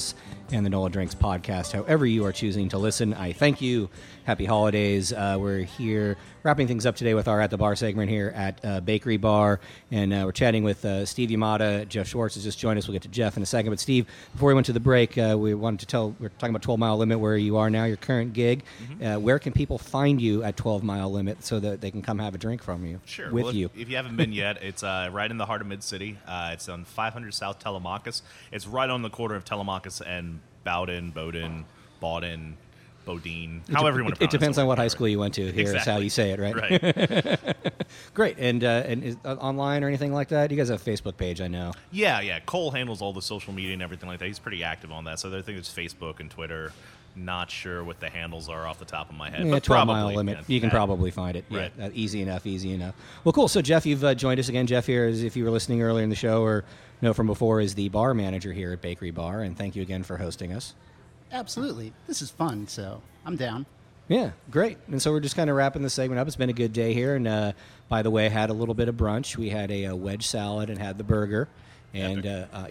and the NOLA Drinks podcast. However you are choosing to listen, I thank you. Happy holidays. We're here wrapping things up today with our At the Bar segment here at Bakery Bar, and we're chatting with Steve Yamada. Jeff Schwartz has just joined us. We'll get to Jeff in a second. But Steve, before we went to the break, we're talking about 12 Mile Limit, where you are now, your current gig. Where can people find you at 12 Mile Limit so that they can come have a drink from you? Sure. With well, you. If you haven't been yet, it's right in the heart of Mid-City. It's on 500 South Telemachus. It's right on the corner of Telemachus and Bodine, Bodine, however you want to pronounce it. It depends on what high school you went to. Here is how you say it, right? Right. Great. And is online or anything like that? You guys have a Facebook page, I know. Yeah. Cole handles all the social media and everything like that. He's pretty active on that. So I think it's Facebook and Twitter. Not sure what the handles are off the top of my head. Yeah, but 12 probably, Mile Limit. You can probably find it. Right. Yeah, easy enough. Well, cool. So, Jeff, you've joined us again. Jeff here, as if you were listening earlier in the show or know from before, is the bar manager here at Bakery Bar. And thank you again for hosting us. Absolutely. This is fun, so I'm down. Yeah, great. And so we're just kind of wrapping the segment up. It's been a good day here. And, by the way, had a little bit of brunch. We had a wedge salad and had the burger. And,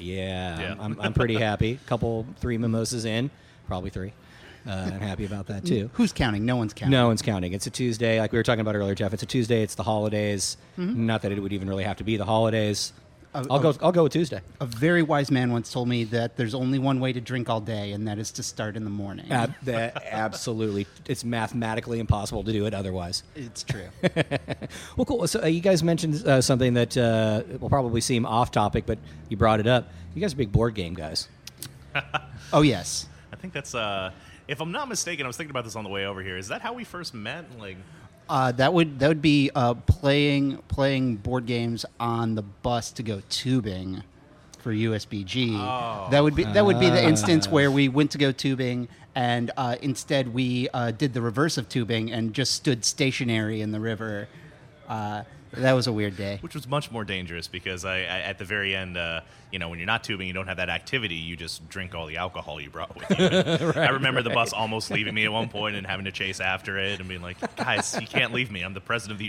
I'm pretty happy. 3 mimosas in. Probably 3. I'm happy about that, too. Who's counting? No one's counting. No one's counting. It's a Tuesday. Like we were talking about earlier, Jeff. It's a Tuesday. It's the holidays. Not that it would even really have to be the holidays. I'll go with Tuesday. A very wise man once told me that there's only one way to drink all day, and that is to start in the morning. Absolutely. It's mathematically impossible to do it otherwise. It's true. Well, cool. So you guys mentioned something that will probably seem off topic, but you brought it up. You guys are big board game guys. Oh, yes. I think that's, if I'm not mistaken, I was thinking about this on the way over here. Is that how we first met? Like, that would be playing board games on the bus to go tubing for USBG. Oh. That would be the instance where we went to go tubing, and instead we did the reverse of tubing and just stood stationary in the river. That was a weird day. Which was much more dangerous because I at the very end, when you're not tubing, you don't have that activity. You just drink all the alcohol you brought with you. I remember the bus almost leaving me at one point and having to chase after it and being like, guys, you can't leave me. I'm the president of the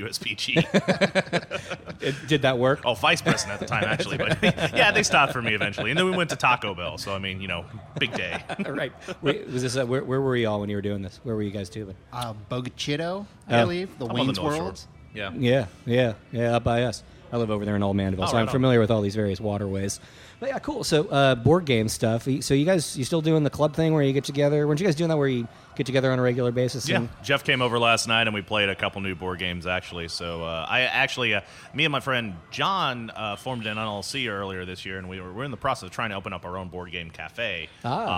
USPG. Did that work? Oh, vice president at the time, actually. But yeah, they stopped for me eventually. And then we went to Taco Bell. So, I mean, big day. Right. Wait, was this where were you all when you were doing this? Where were you guys tubing? Bogachito, I believe. The Wayne's World. Yeah, up by us. I live over there in Old Mandeville, so right I'm familiar with all these various waterways. But yeah, cool. So board game stuff. So you still doing the club thing where you get together? Weren't you guys doing that where you get together on a regular basis? Yeah, Jeff came over last night and we played a couple new board games actually. So me and my friend John formed an LLC earlier this year, and we're in the process of trying to open up our own board game cafe.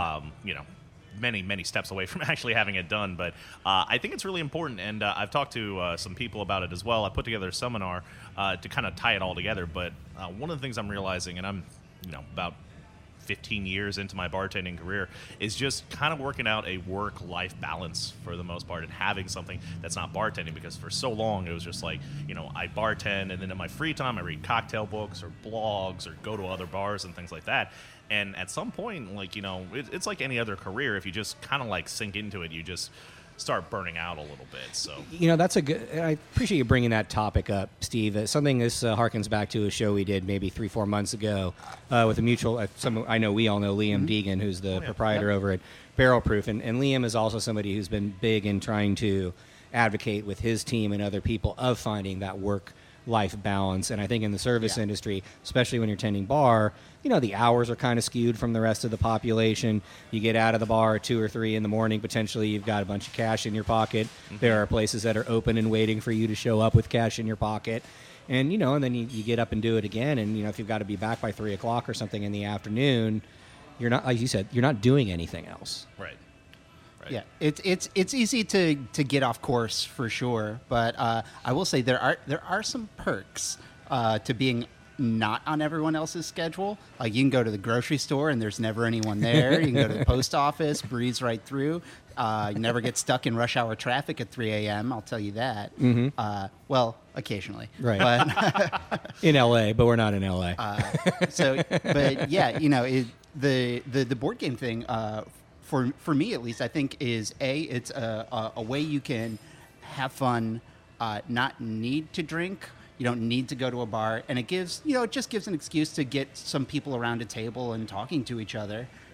Many steps away from actually having it done, but I think it's really important, and I've talked to some people about it as well. I put together a seminar to kind of tie it all together, but one of the things I'm realizing, and I'm about 15 years into my bartending career, is just kind of working out a work-life balance for the most part and having something that's not bartending, because for so long it was just like, I bartend, and then in my free time I read cocktail books or blogs or go to other bars and things like that. And at some point, it's like any other career. If you just kind of sink into it, you just start burning out a little bit. So that's I appreciate you bringing that topic up, Steve. Something this harkens back to a show we did maybe 3-4 months ago with a mutual. I know we all know Liam Deegan, who's the proprietor over at Barrel Proof, and Liam is also somebody who's been big in trying to advocate with his team and other people of finding that work-life balance. And I think in the service industry, especially when you're tending bar, the hours are kind of skewed from the rest of the population. You get out of the bar at 2 or 3 in the morning, potentially you've got a bunch of cash in your pocket. There are places that are open and waiting for you to show up with cash in your pocket. And, and then you get up and do it again. And, if you've got to be back by 3 o'clock or something in the afternoon, you're not, like you said, you're not doing anything else. Right. Yeah, it's easy to get off course for sure, but I will say there are some perks to being not on everyone else's schedule. Like you can go to the grocery store and there's never anyone there. You can go to the post office, breeze right through. You never get stuck in rush hour traffic at 3 a.m. I'll tell you that. Well, occasionally, right? But in LA, but we're not in LA. But yeah, the board game thing. For me at least, I think it's a way you can have fun, not need to drink. You don't need to go to a bar, and it just gives an excuse to get some people around a table and talking to each other.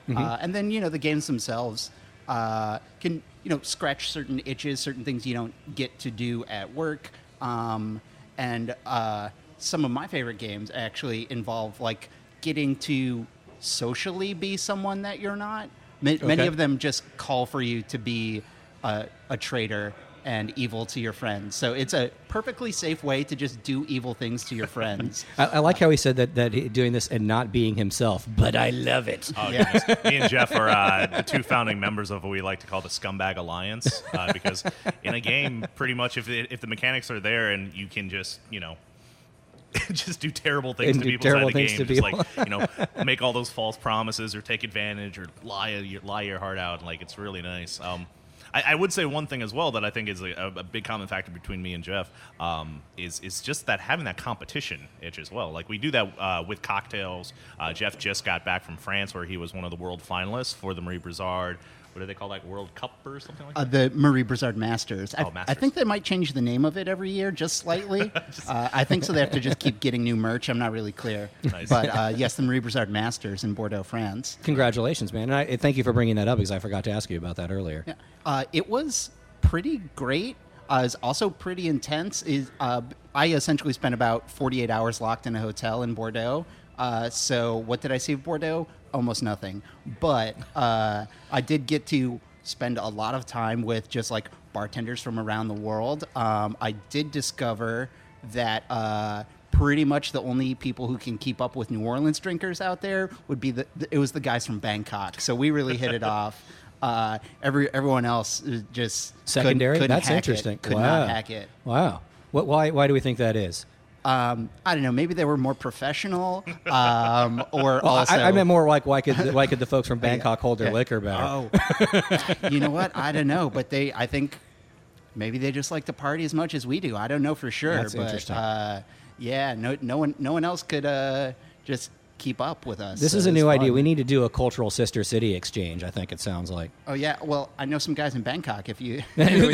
And then, the games themselves can, scratch certain itches, certain things you don't get to do at work. And some of my favorite games actually involve, like, getting to socially be someone that you're not. Many of them just call for you to be a traitor and evil to your friends. So it's a perfectly safe way to just do evil things to your friends. I like how he said that doing this and not being himself, but I love it. Oh, goodness. Me and Jeff are the two founding members of what we like to call the Scumbag Alliance, because in a game, pretty much if the mechanics are there and you can just, just do terrible things to people inside the game, just like make all those false promises or take advantage or lie your heart out. Like, it's really nice. I would say one thing as well that I think is a big common factor between me and Jeff is just that having that competition itch as well. Like, we do that with cocktails. Jeff just got back from France where he was one of the world finalists for the Marie Brizard. What do they call that? World Cup or something like that? The Marie Brizard Masters. Masters. I think they might change the name of it every year, just slightly. I think so. They have to just keep getting new merch. I'm not really clear. Nice. But yes, the Marie Brizard Masters in Bordeaux, France. Congratulations, man. And I thank you for bringing that up because I forgot to ask you about that earlier. Yeah. It was pretty great. It was also pretty intense. I essentially spent about 48 hours locked in a hotel in Bordeaux. So what did I see of Bordeaux? Almost nothing. But I did get to spend a lot of time with just like bartenders from around the world. I did discover that pretty much the only people who can keep up with New Orleans drinkers out there would be it was the guys from Bangkok. So we really hit it off. Everyone else just secondary. Couldn't That's hack interesting. Could not hack it. Wow. Why do we think that is? I don't know. Maybe they were more professional, or also. I meant more like why could the folks from Bangkok hold their liquor better? Oh, you know what? I don't know, but I think maybe they just like to party as much as we do. I don't know for sure. That's but, interesting. Yeah, no one else could just keep up with us. This is a new idea. We need to do a cultural sister city exchange. I think it sounds like. Oh yeah, well I know some guys in Bangkok. If you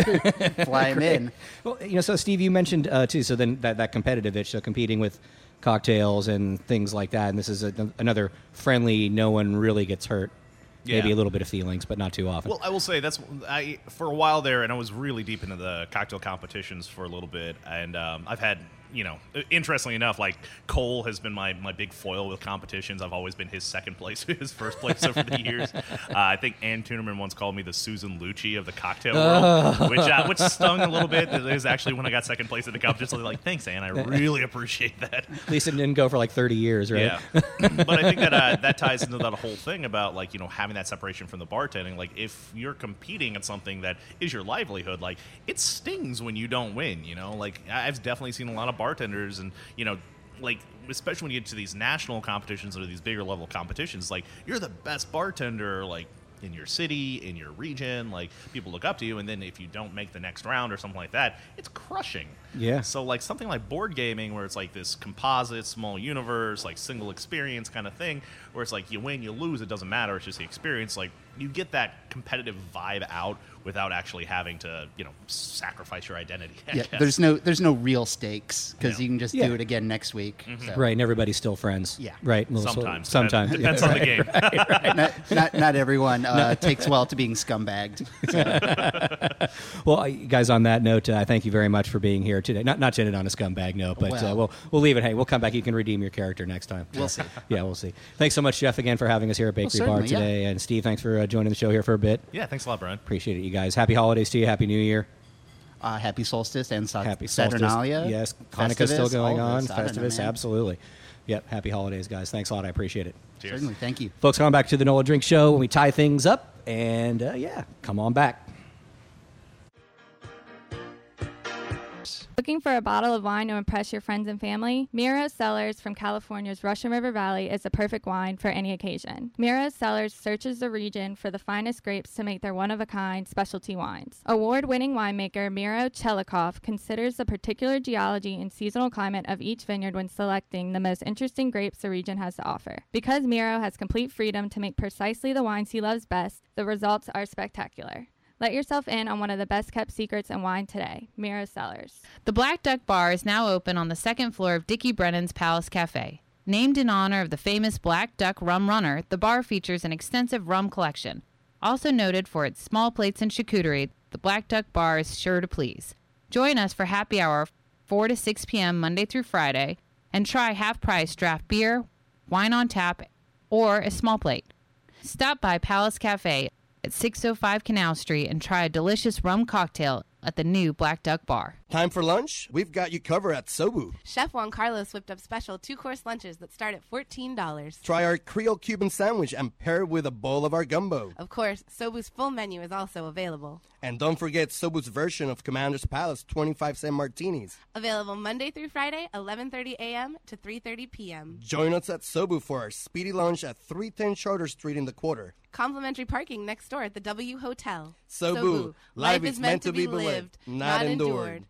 fly them in. Well, so Steve, you mentioned too. So then that competitive itch, so competing with cocktails and things like that. And this is another friendly. No one really gets hurt. Yeah. Maybe a little bit of feelings, but not too often. Well, I will say for a while there, and I was really deep into the cocktail competitions for a little bit, and I've had. Interestingly enough, like Cole has been my big foil with competitions. I've always been his second place, his first place over the years. I think Ann Tunerman once called me the Susan Lucci of the cocktail world, which stung a little bit. It was actually when I got second place at the competition. So they're like, thanks, Ann. I really appreciate that. At least it didn't go for like 30 years, right? Yeah. But I think that ties into that whole thing about like, having that separation from the bartending. Like if you're competing at something that is your livelihood, like it stings when you don't win, Like I've definitely seen a lot of bartenders and like especially when you get to these national competitions or these bigger level competitions, like you're the best bartender like in your city, in your region, like people look up to you, and then if you don't make the next round or something like that, it's crushing. Yeah. So like something like board gaming where it's like this composite small universe, like single experience kind of thing, where it's like you win, you lose, it doesn't matter, it's just the experience. Like you get that competitive vibe out without actually having to, sacrifice your identity. Yeah, there's no real stakes because you can just do it again next week. Mm-hmm. So. Right, and everybody's still friends. Yeah. Right. Sometimes. Depends on the game. Right. Not everyone takes well to being scumbagged. So. Well, guys, on that note, I thank you very much for being here today. Not to end it on a scumbag note, but we'll leave it. Hey, we'll come back. You can redeem your character next time. We'll see. Yeah, we'll see. Thanks so much, Jeff, again for having us here at Bakery Bar today. And Steve, thanks for joining the show here for a bit. Yeah, thanks a lot, Brian. Appreciate it, you guys. Happy holidays to you. Happy New Year. Happy solstice and Happy Saturnalia. Solstice. Yes, Hanukkah's still going on. Festivus, absolutely. Yep, happy holidays, guys. Thanks a lot. I appreciate it. Cheers. Certainly, thank you. Folks, come back to the NOLA Drink Show when we tie things up. And, come on back. Looking for a bottle of wine to impress your friends and family? Miro Cellars from California's Russian River Valley is the perfect wine for any occasion. Miro Cellars searches the region for the finest grapes to make their one-of-a-kind specialty wines. Award-winning winemaker Miro Chelikov considers the particular geology and seasonal climate of each vineyard when selecting the most interesting grapes the region has to offer. Because Miro has complete freedom to make precisely the wines he loves best, the results are spectacular. Let yourself in on one of the best-kept secrets in wine today, Miro Cellars. The Black Duck Bar is now open on the second floor of Dickie Brennan's Palace Cafe. Named in honor of the famous Black Duck Rum Runner, the bar features an extensive rum collection. Also noted for its small plates and charcuterie, the Black Duck Bar is sure to please. Join us for happy hour 4 to 6 p.m. Monday through Friday and try half-price draft beer, wine on tap, or a small plate. Stop by Palace Cafe at 605 Canal Street and try a delicious rum cocktail at the new Black Duck Bar. Time for lunch? We've got you covered at Sobu. Chef Juan Carlos whipped up special 2-course lunches that start at $14. Try our Creole Cuban sandwich and pair it with a bowl of our gumbo. Of course, Sobu's full menu is also available. And don't forget Sobu's version of Commander's Palace 25-cent martinis. Available Monday through Friday, 11:30 a.m. to 3:30 p.m. Join us at Sobu for our speedy lunch at 310 Charter Street in the Quarter. Complimentary parking next door at the W Hotel. Sobu, life is meant to be lived, not endured.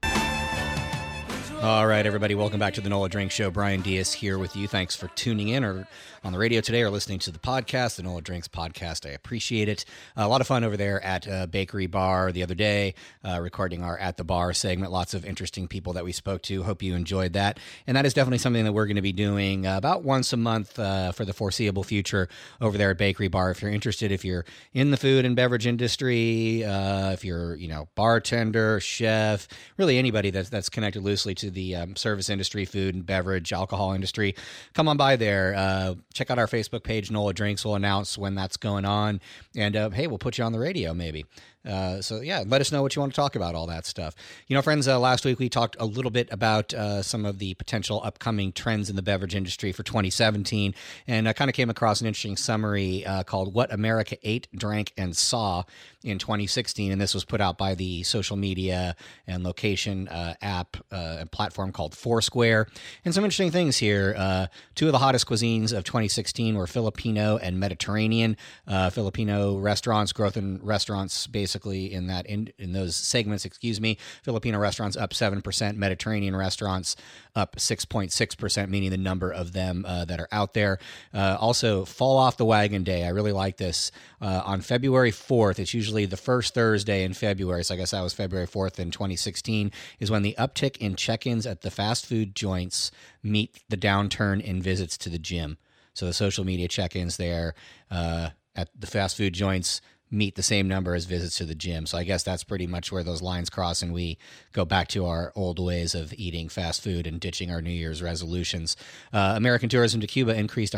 All right, everybody, welcome back to the NOLA Drink Show. Brian Diaz here with you. Thanks for tuning in or on the radio today or listening to the podcast, the NOLA Drinks podcast. I appreciate it. A lot of fun over there at Bakery Bar the other day, recording our At the Bar segment. Lots of interesting people that we spoke to. Hope you enjoyed that. And that is definitely something that we're going to be doing about once a month for the foreseeable future over there at Bakery Bar. If you're interested, if you're in the food and beverage industry, if you're, bartender, chef, really anybody that's connected loosely to the service industry, food and beverage, alcohol industry, come on by there. Check out our Facebook page, NOLA Drinks. We'll announce when that's going on. And, hey, we'll put you on the radio maybe. So, yeah, let us know what you want to talk about, all that stuff. Friends, last week we talked a little bit about some of the potential upcoming trends in the beverage industry for 2017, and I kind of came across an interesting summary called What America Ate, Drank, and Saw in 2016, and this was put out by the social media and location app and platform called Foursquare. And some interesting things here. Two of the hottest cuisines of 2016 were Filipino and Mediterranean. Filipino restaurants, growth in restaurants basically in those segments, Filipino restaurants up 7%, Mediterranean restaurants up 6.6%, meaning the number of them that are out there. Also, Fall Off the Wagon Day. I really like this. On February 4th, it's usually the first Thursday in February, so I guess that was February 4th in 2016, is when the uptick in check-ins at the fast food joints meet the downturn in visits to the gym. So the social media check-ins there at the fast food joints meet the same number as visits to the gym. So I guess that's pretty much where those lines cross and we go back to our old ways of eating fast food and ditching our New Year's resolutions. American tourism to Cuba increased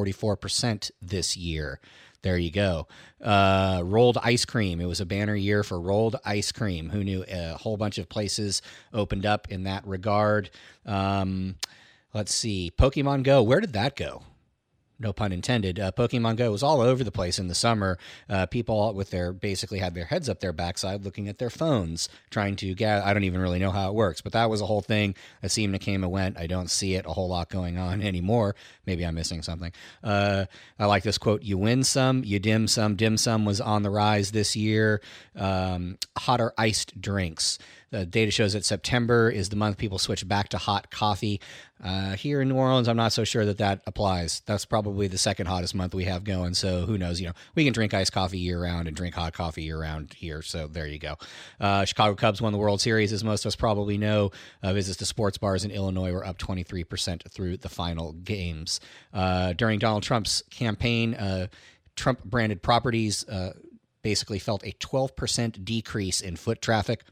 144% this year. There you go. Rolled ice cream. It was a banner year for rolled ice cream. Who knew? A whole bunch of places opened up in that regard. Let's see. Pokemon Go. Where did that go? No pun intended. Pokemon Go was all over the place in the summer. People basically had their heads up their backside looking at their phones, trying to get, I don't even really know how it works, but that was a whole thing that seemed to came and went. I don't see it a whole lot going on anymore. Maybe I'm missing something. I like this quote, you win some, you dim some. Dim sum was on the rise this year. Hotter iced drinks. The data shows that September is the month people switch back to hot coffee. Here in New Orleans, I'm not so sure that applies. That's probably the second hottest month we have going. So who knows? We can drink iced coffee year round and drink hot coffee year round here. So there you go. Chicago Cubs won the World Series, as most of us probably know. Visits to sports bars in Illinois were up 23% through the final games. During Donald Trump's campaign, Trump-branded properties basically felt a 12% decrease in foot traffic.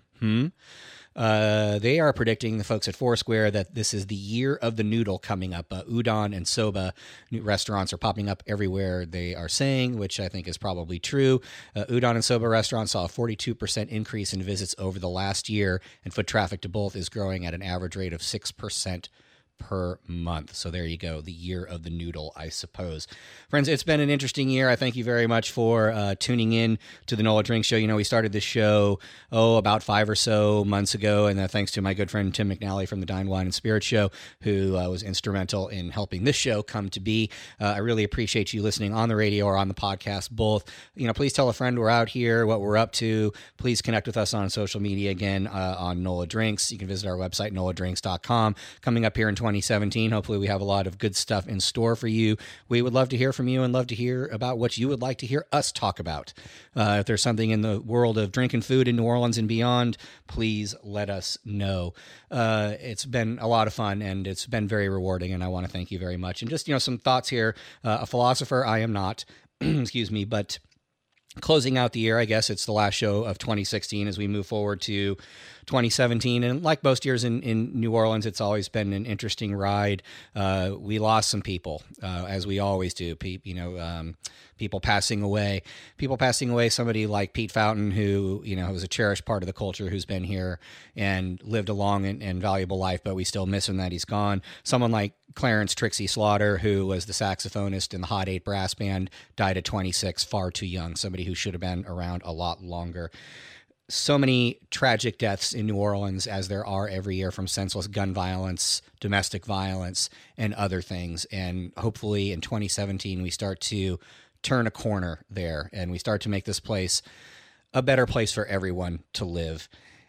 They are predicting, the folks at Foursquare, that this is the year of the noodle coming up. Udon and soba new restaurants are popping up everywhere, they are saying, which I think is probably true. Udon and soba restaurants saw a 42% increase in visits over the last year, and foot traffic to both is growing at an average rate of 6% per month. So there you go, the year of the noodle, I suppose. Friends, it's been an interesting year. I thank you very much for tuning in to the NOLA Drink Show. We started this show, about 5 or so months ago, and thanks to my good friend Tim McNally from the Dine, Wine, and Spirit Show, who was instrumental in helping this show come to be. I really appreciate you listening on the radio or on the podcast, both. Please tell a friend we're out here, what we're up to. Please connect with us on social media, again, on NOLA Drinks. You can visit our website, noladrinks.com. Coming up here in 2017. Hopefully we have a lot of good stuff in store for you. We would love to hear from you and love to hear about what you would like to hear us talk about. If there's something in the world of drinking food in New Orleans and beyond, please let us know. It's been a lot of fun and it's been very rewarding, and I want to thank you very much. And just, some thoughts here. A philosopher, I am not, excuse me, but closing out the year, I guess it's the last show of 2016 as we move forward to 2017. And like most years in New Orleans, it's always been an interesting ride. We lost some people, as we always do. People passing away. Somebody like Pete Fountain, who, was a cherished part of the culture, who's been here and lived a long and valuable life, but we still miss him that he's gone. Someone like Clarence Trixie Slaughter, who was the saxophonist in the Hot 8 brass band, died at 26, far too young, somebody who should have been around a lot longer. So many tragic deaths in New Orleans, as there are every year, from senseless gun violence, domestic violence, and other things. And hopefully in 2017, we start to turn a corner there and we start to make this place a better place for everyone to live.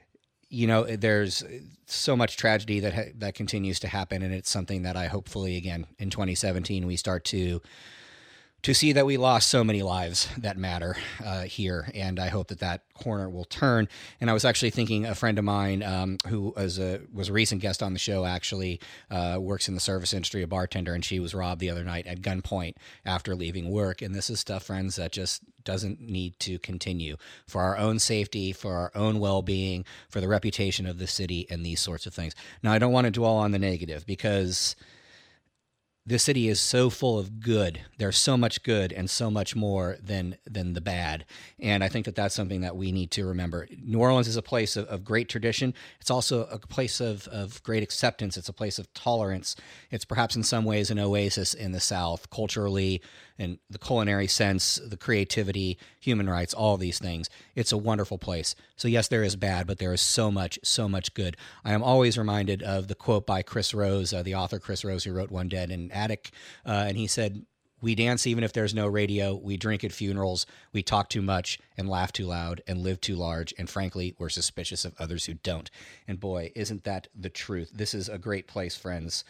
There's so much tragedy that continues to happen, and it's something that I hopefully, again, in 2017, we start to see that we lost so many lives that matter here, and I hope that corner will turn. And I was actually thinking, a friend of mine who was a recent guest on the show, actually works in the service industry, a bartender, and she was robbed the other night at gunpoint after leaving work. And this is stuff, friends, that just doesn't need to continue for our own safety, for our own well-being, for the reputation of the city, and these sorts of things. Now, I don't want to dwell on the negative, because this city is so full of good. There's so much good and so much more than the bad. And I think that's something that we need to remember. New Orleans is a place of great tradition. It's also a place of great acceptance. It's a place of tolerance. It's perhaps in some ways an oasis in the South, culturally, and the culinary sense, the creativity, human rights, all these things. It's a wonderful place. So yes, there is bad, but there is so much good. I am always reminded of the quote by Chris Rose, the author Chris Rose, who wrote One Dead in Attic. And he said, "We dance even if there's no radio. We drink at funerals. We talk too much and laugh too loud and live too large. And frankly, we're suspicious of others who don't." And boy, isn't that the truth? This is a great place, friends.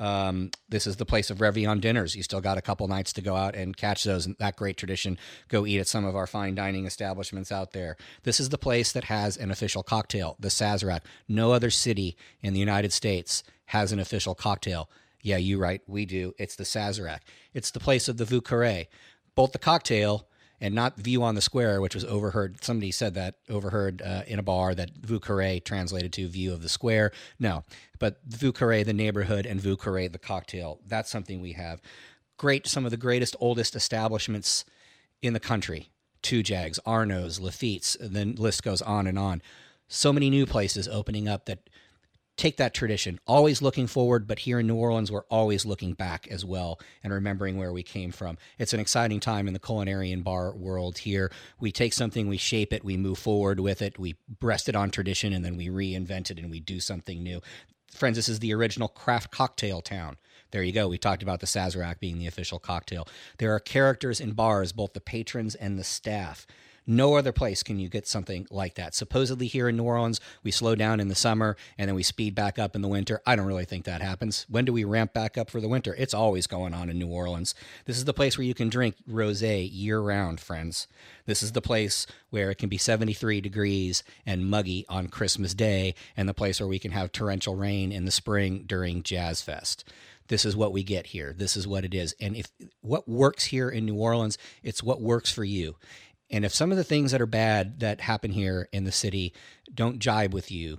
This is the place of Réveillon dinners. You still got a couple nights to go out and catch those. And that great tradition, go eat at some of our fine dining establishments out there. This is the place that has an official cocktail, the Sazerac. No other city in the United States has an official cocktail. Yeah, you're right. We do. It's the Sazerac. It's the place of the Vieux Carré. Both the cocktail and not View on the Square, which was overheard. Somebody said that, overheard in a bar, that Vieux Carré translated to View of the Square. No, but Vieux Carré, the neighborhood, and Vieux Carré, the cocktail. That's something we have. Great, some of the greatest, oldest establishments in the country. Two Jags, Arno's, Lafitte's, and the list goes on and on. So many new places opening up that take that tradition, always looking forward, but here in New Orleans, we're always looking back as well and remembering where we came from. It's an exciting time in the culinary and bar world here. We take something, we shape it, we move forward with it, we rest it on tradition, and then we reinvent it and we do something new. Friends, this is the original craft cocktail town. There you go. We talked about the Sazerac being the official cocktail. There are characters in bars, both the patrons and the staff. No other place can you get something like that. Supposedly here in New Orleans, we slow down in the summer and then we speed back up in the winter. I don't really think that happens. When do we ramp back up for the winter? It's always going on in New Orleans. This is the place where you can drink rosé year-round, friends. This is the place where it can be 73 degrees and muggy on Christmas Day, and the place where we can have torrential rain in the spring during Jazz Fest. This is what we get here. This is what it is. And if what works here in New Orleans, it's what works for you. And if some of the things that are bad that happen here in the city don't jibe with you,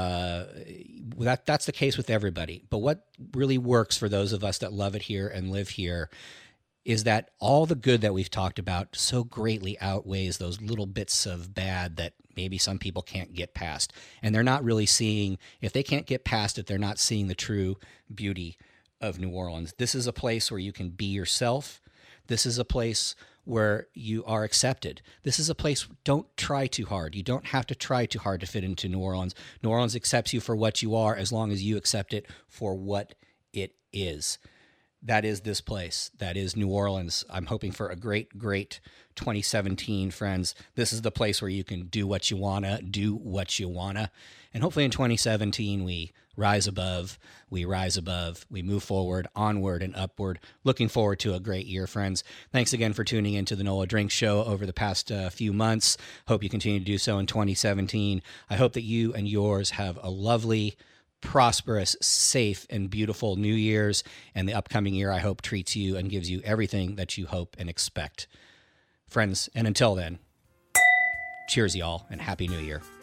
that's the case with everybody. But what really works for those of us that love it here and live here is that all the good that we've talked about so greatly outweighs those little bits of bad that maybe some people can't get past. And they're not really seeing, if they can't get past it, they're not seeing the true beauty of New Orleans. This is a place where you can be yourself. This is a place where you are accepted. This is a place, don't try too hard. You don't have to try too hard to fit into New Orleans. New Orleans accepts you for what you are as long as you accept it for what it is. That is this place. That is New Orleans. I'm hoping for a great, great 2017, friends. This is the place where you can do what you want to, do what you want to. And hopefully in 2017, we rise above, we move forward, onward, and upward. Looking forward to a great year, friends. Thanks again for tuning into the NOLA Drinks Show over the past few months. Hope you continue to do so in 2017. I hope that you and yours have a lovely, prosperous, safe, and beautiful New Year's, and the upcoming year, I hope, treats you and gives you everything that you hope and expect. Friends, and until then, cheers, y'all, and Happy New Year.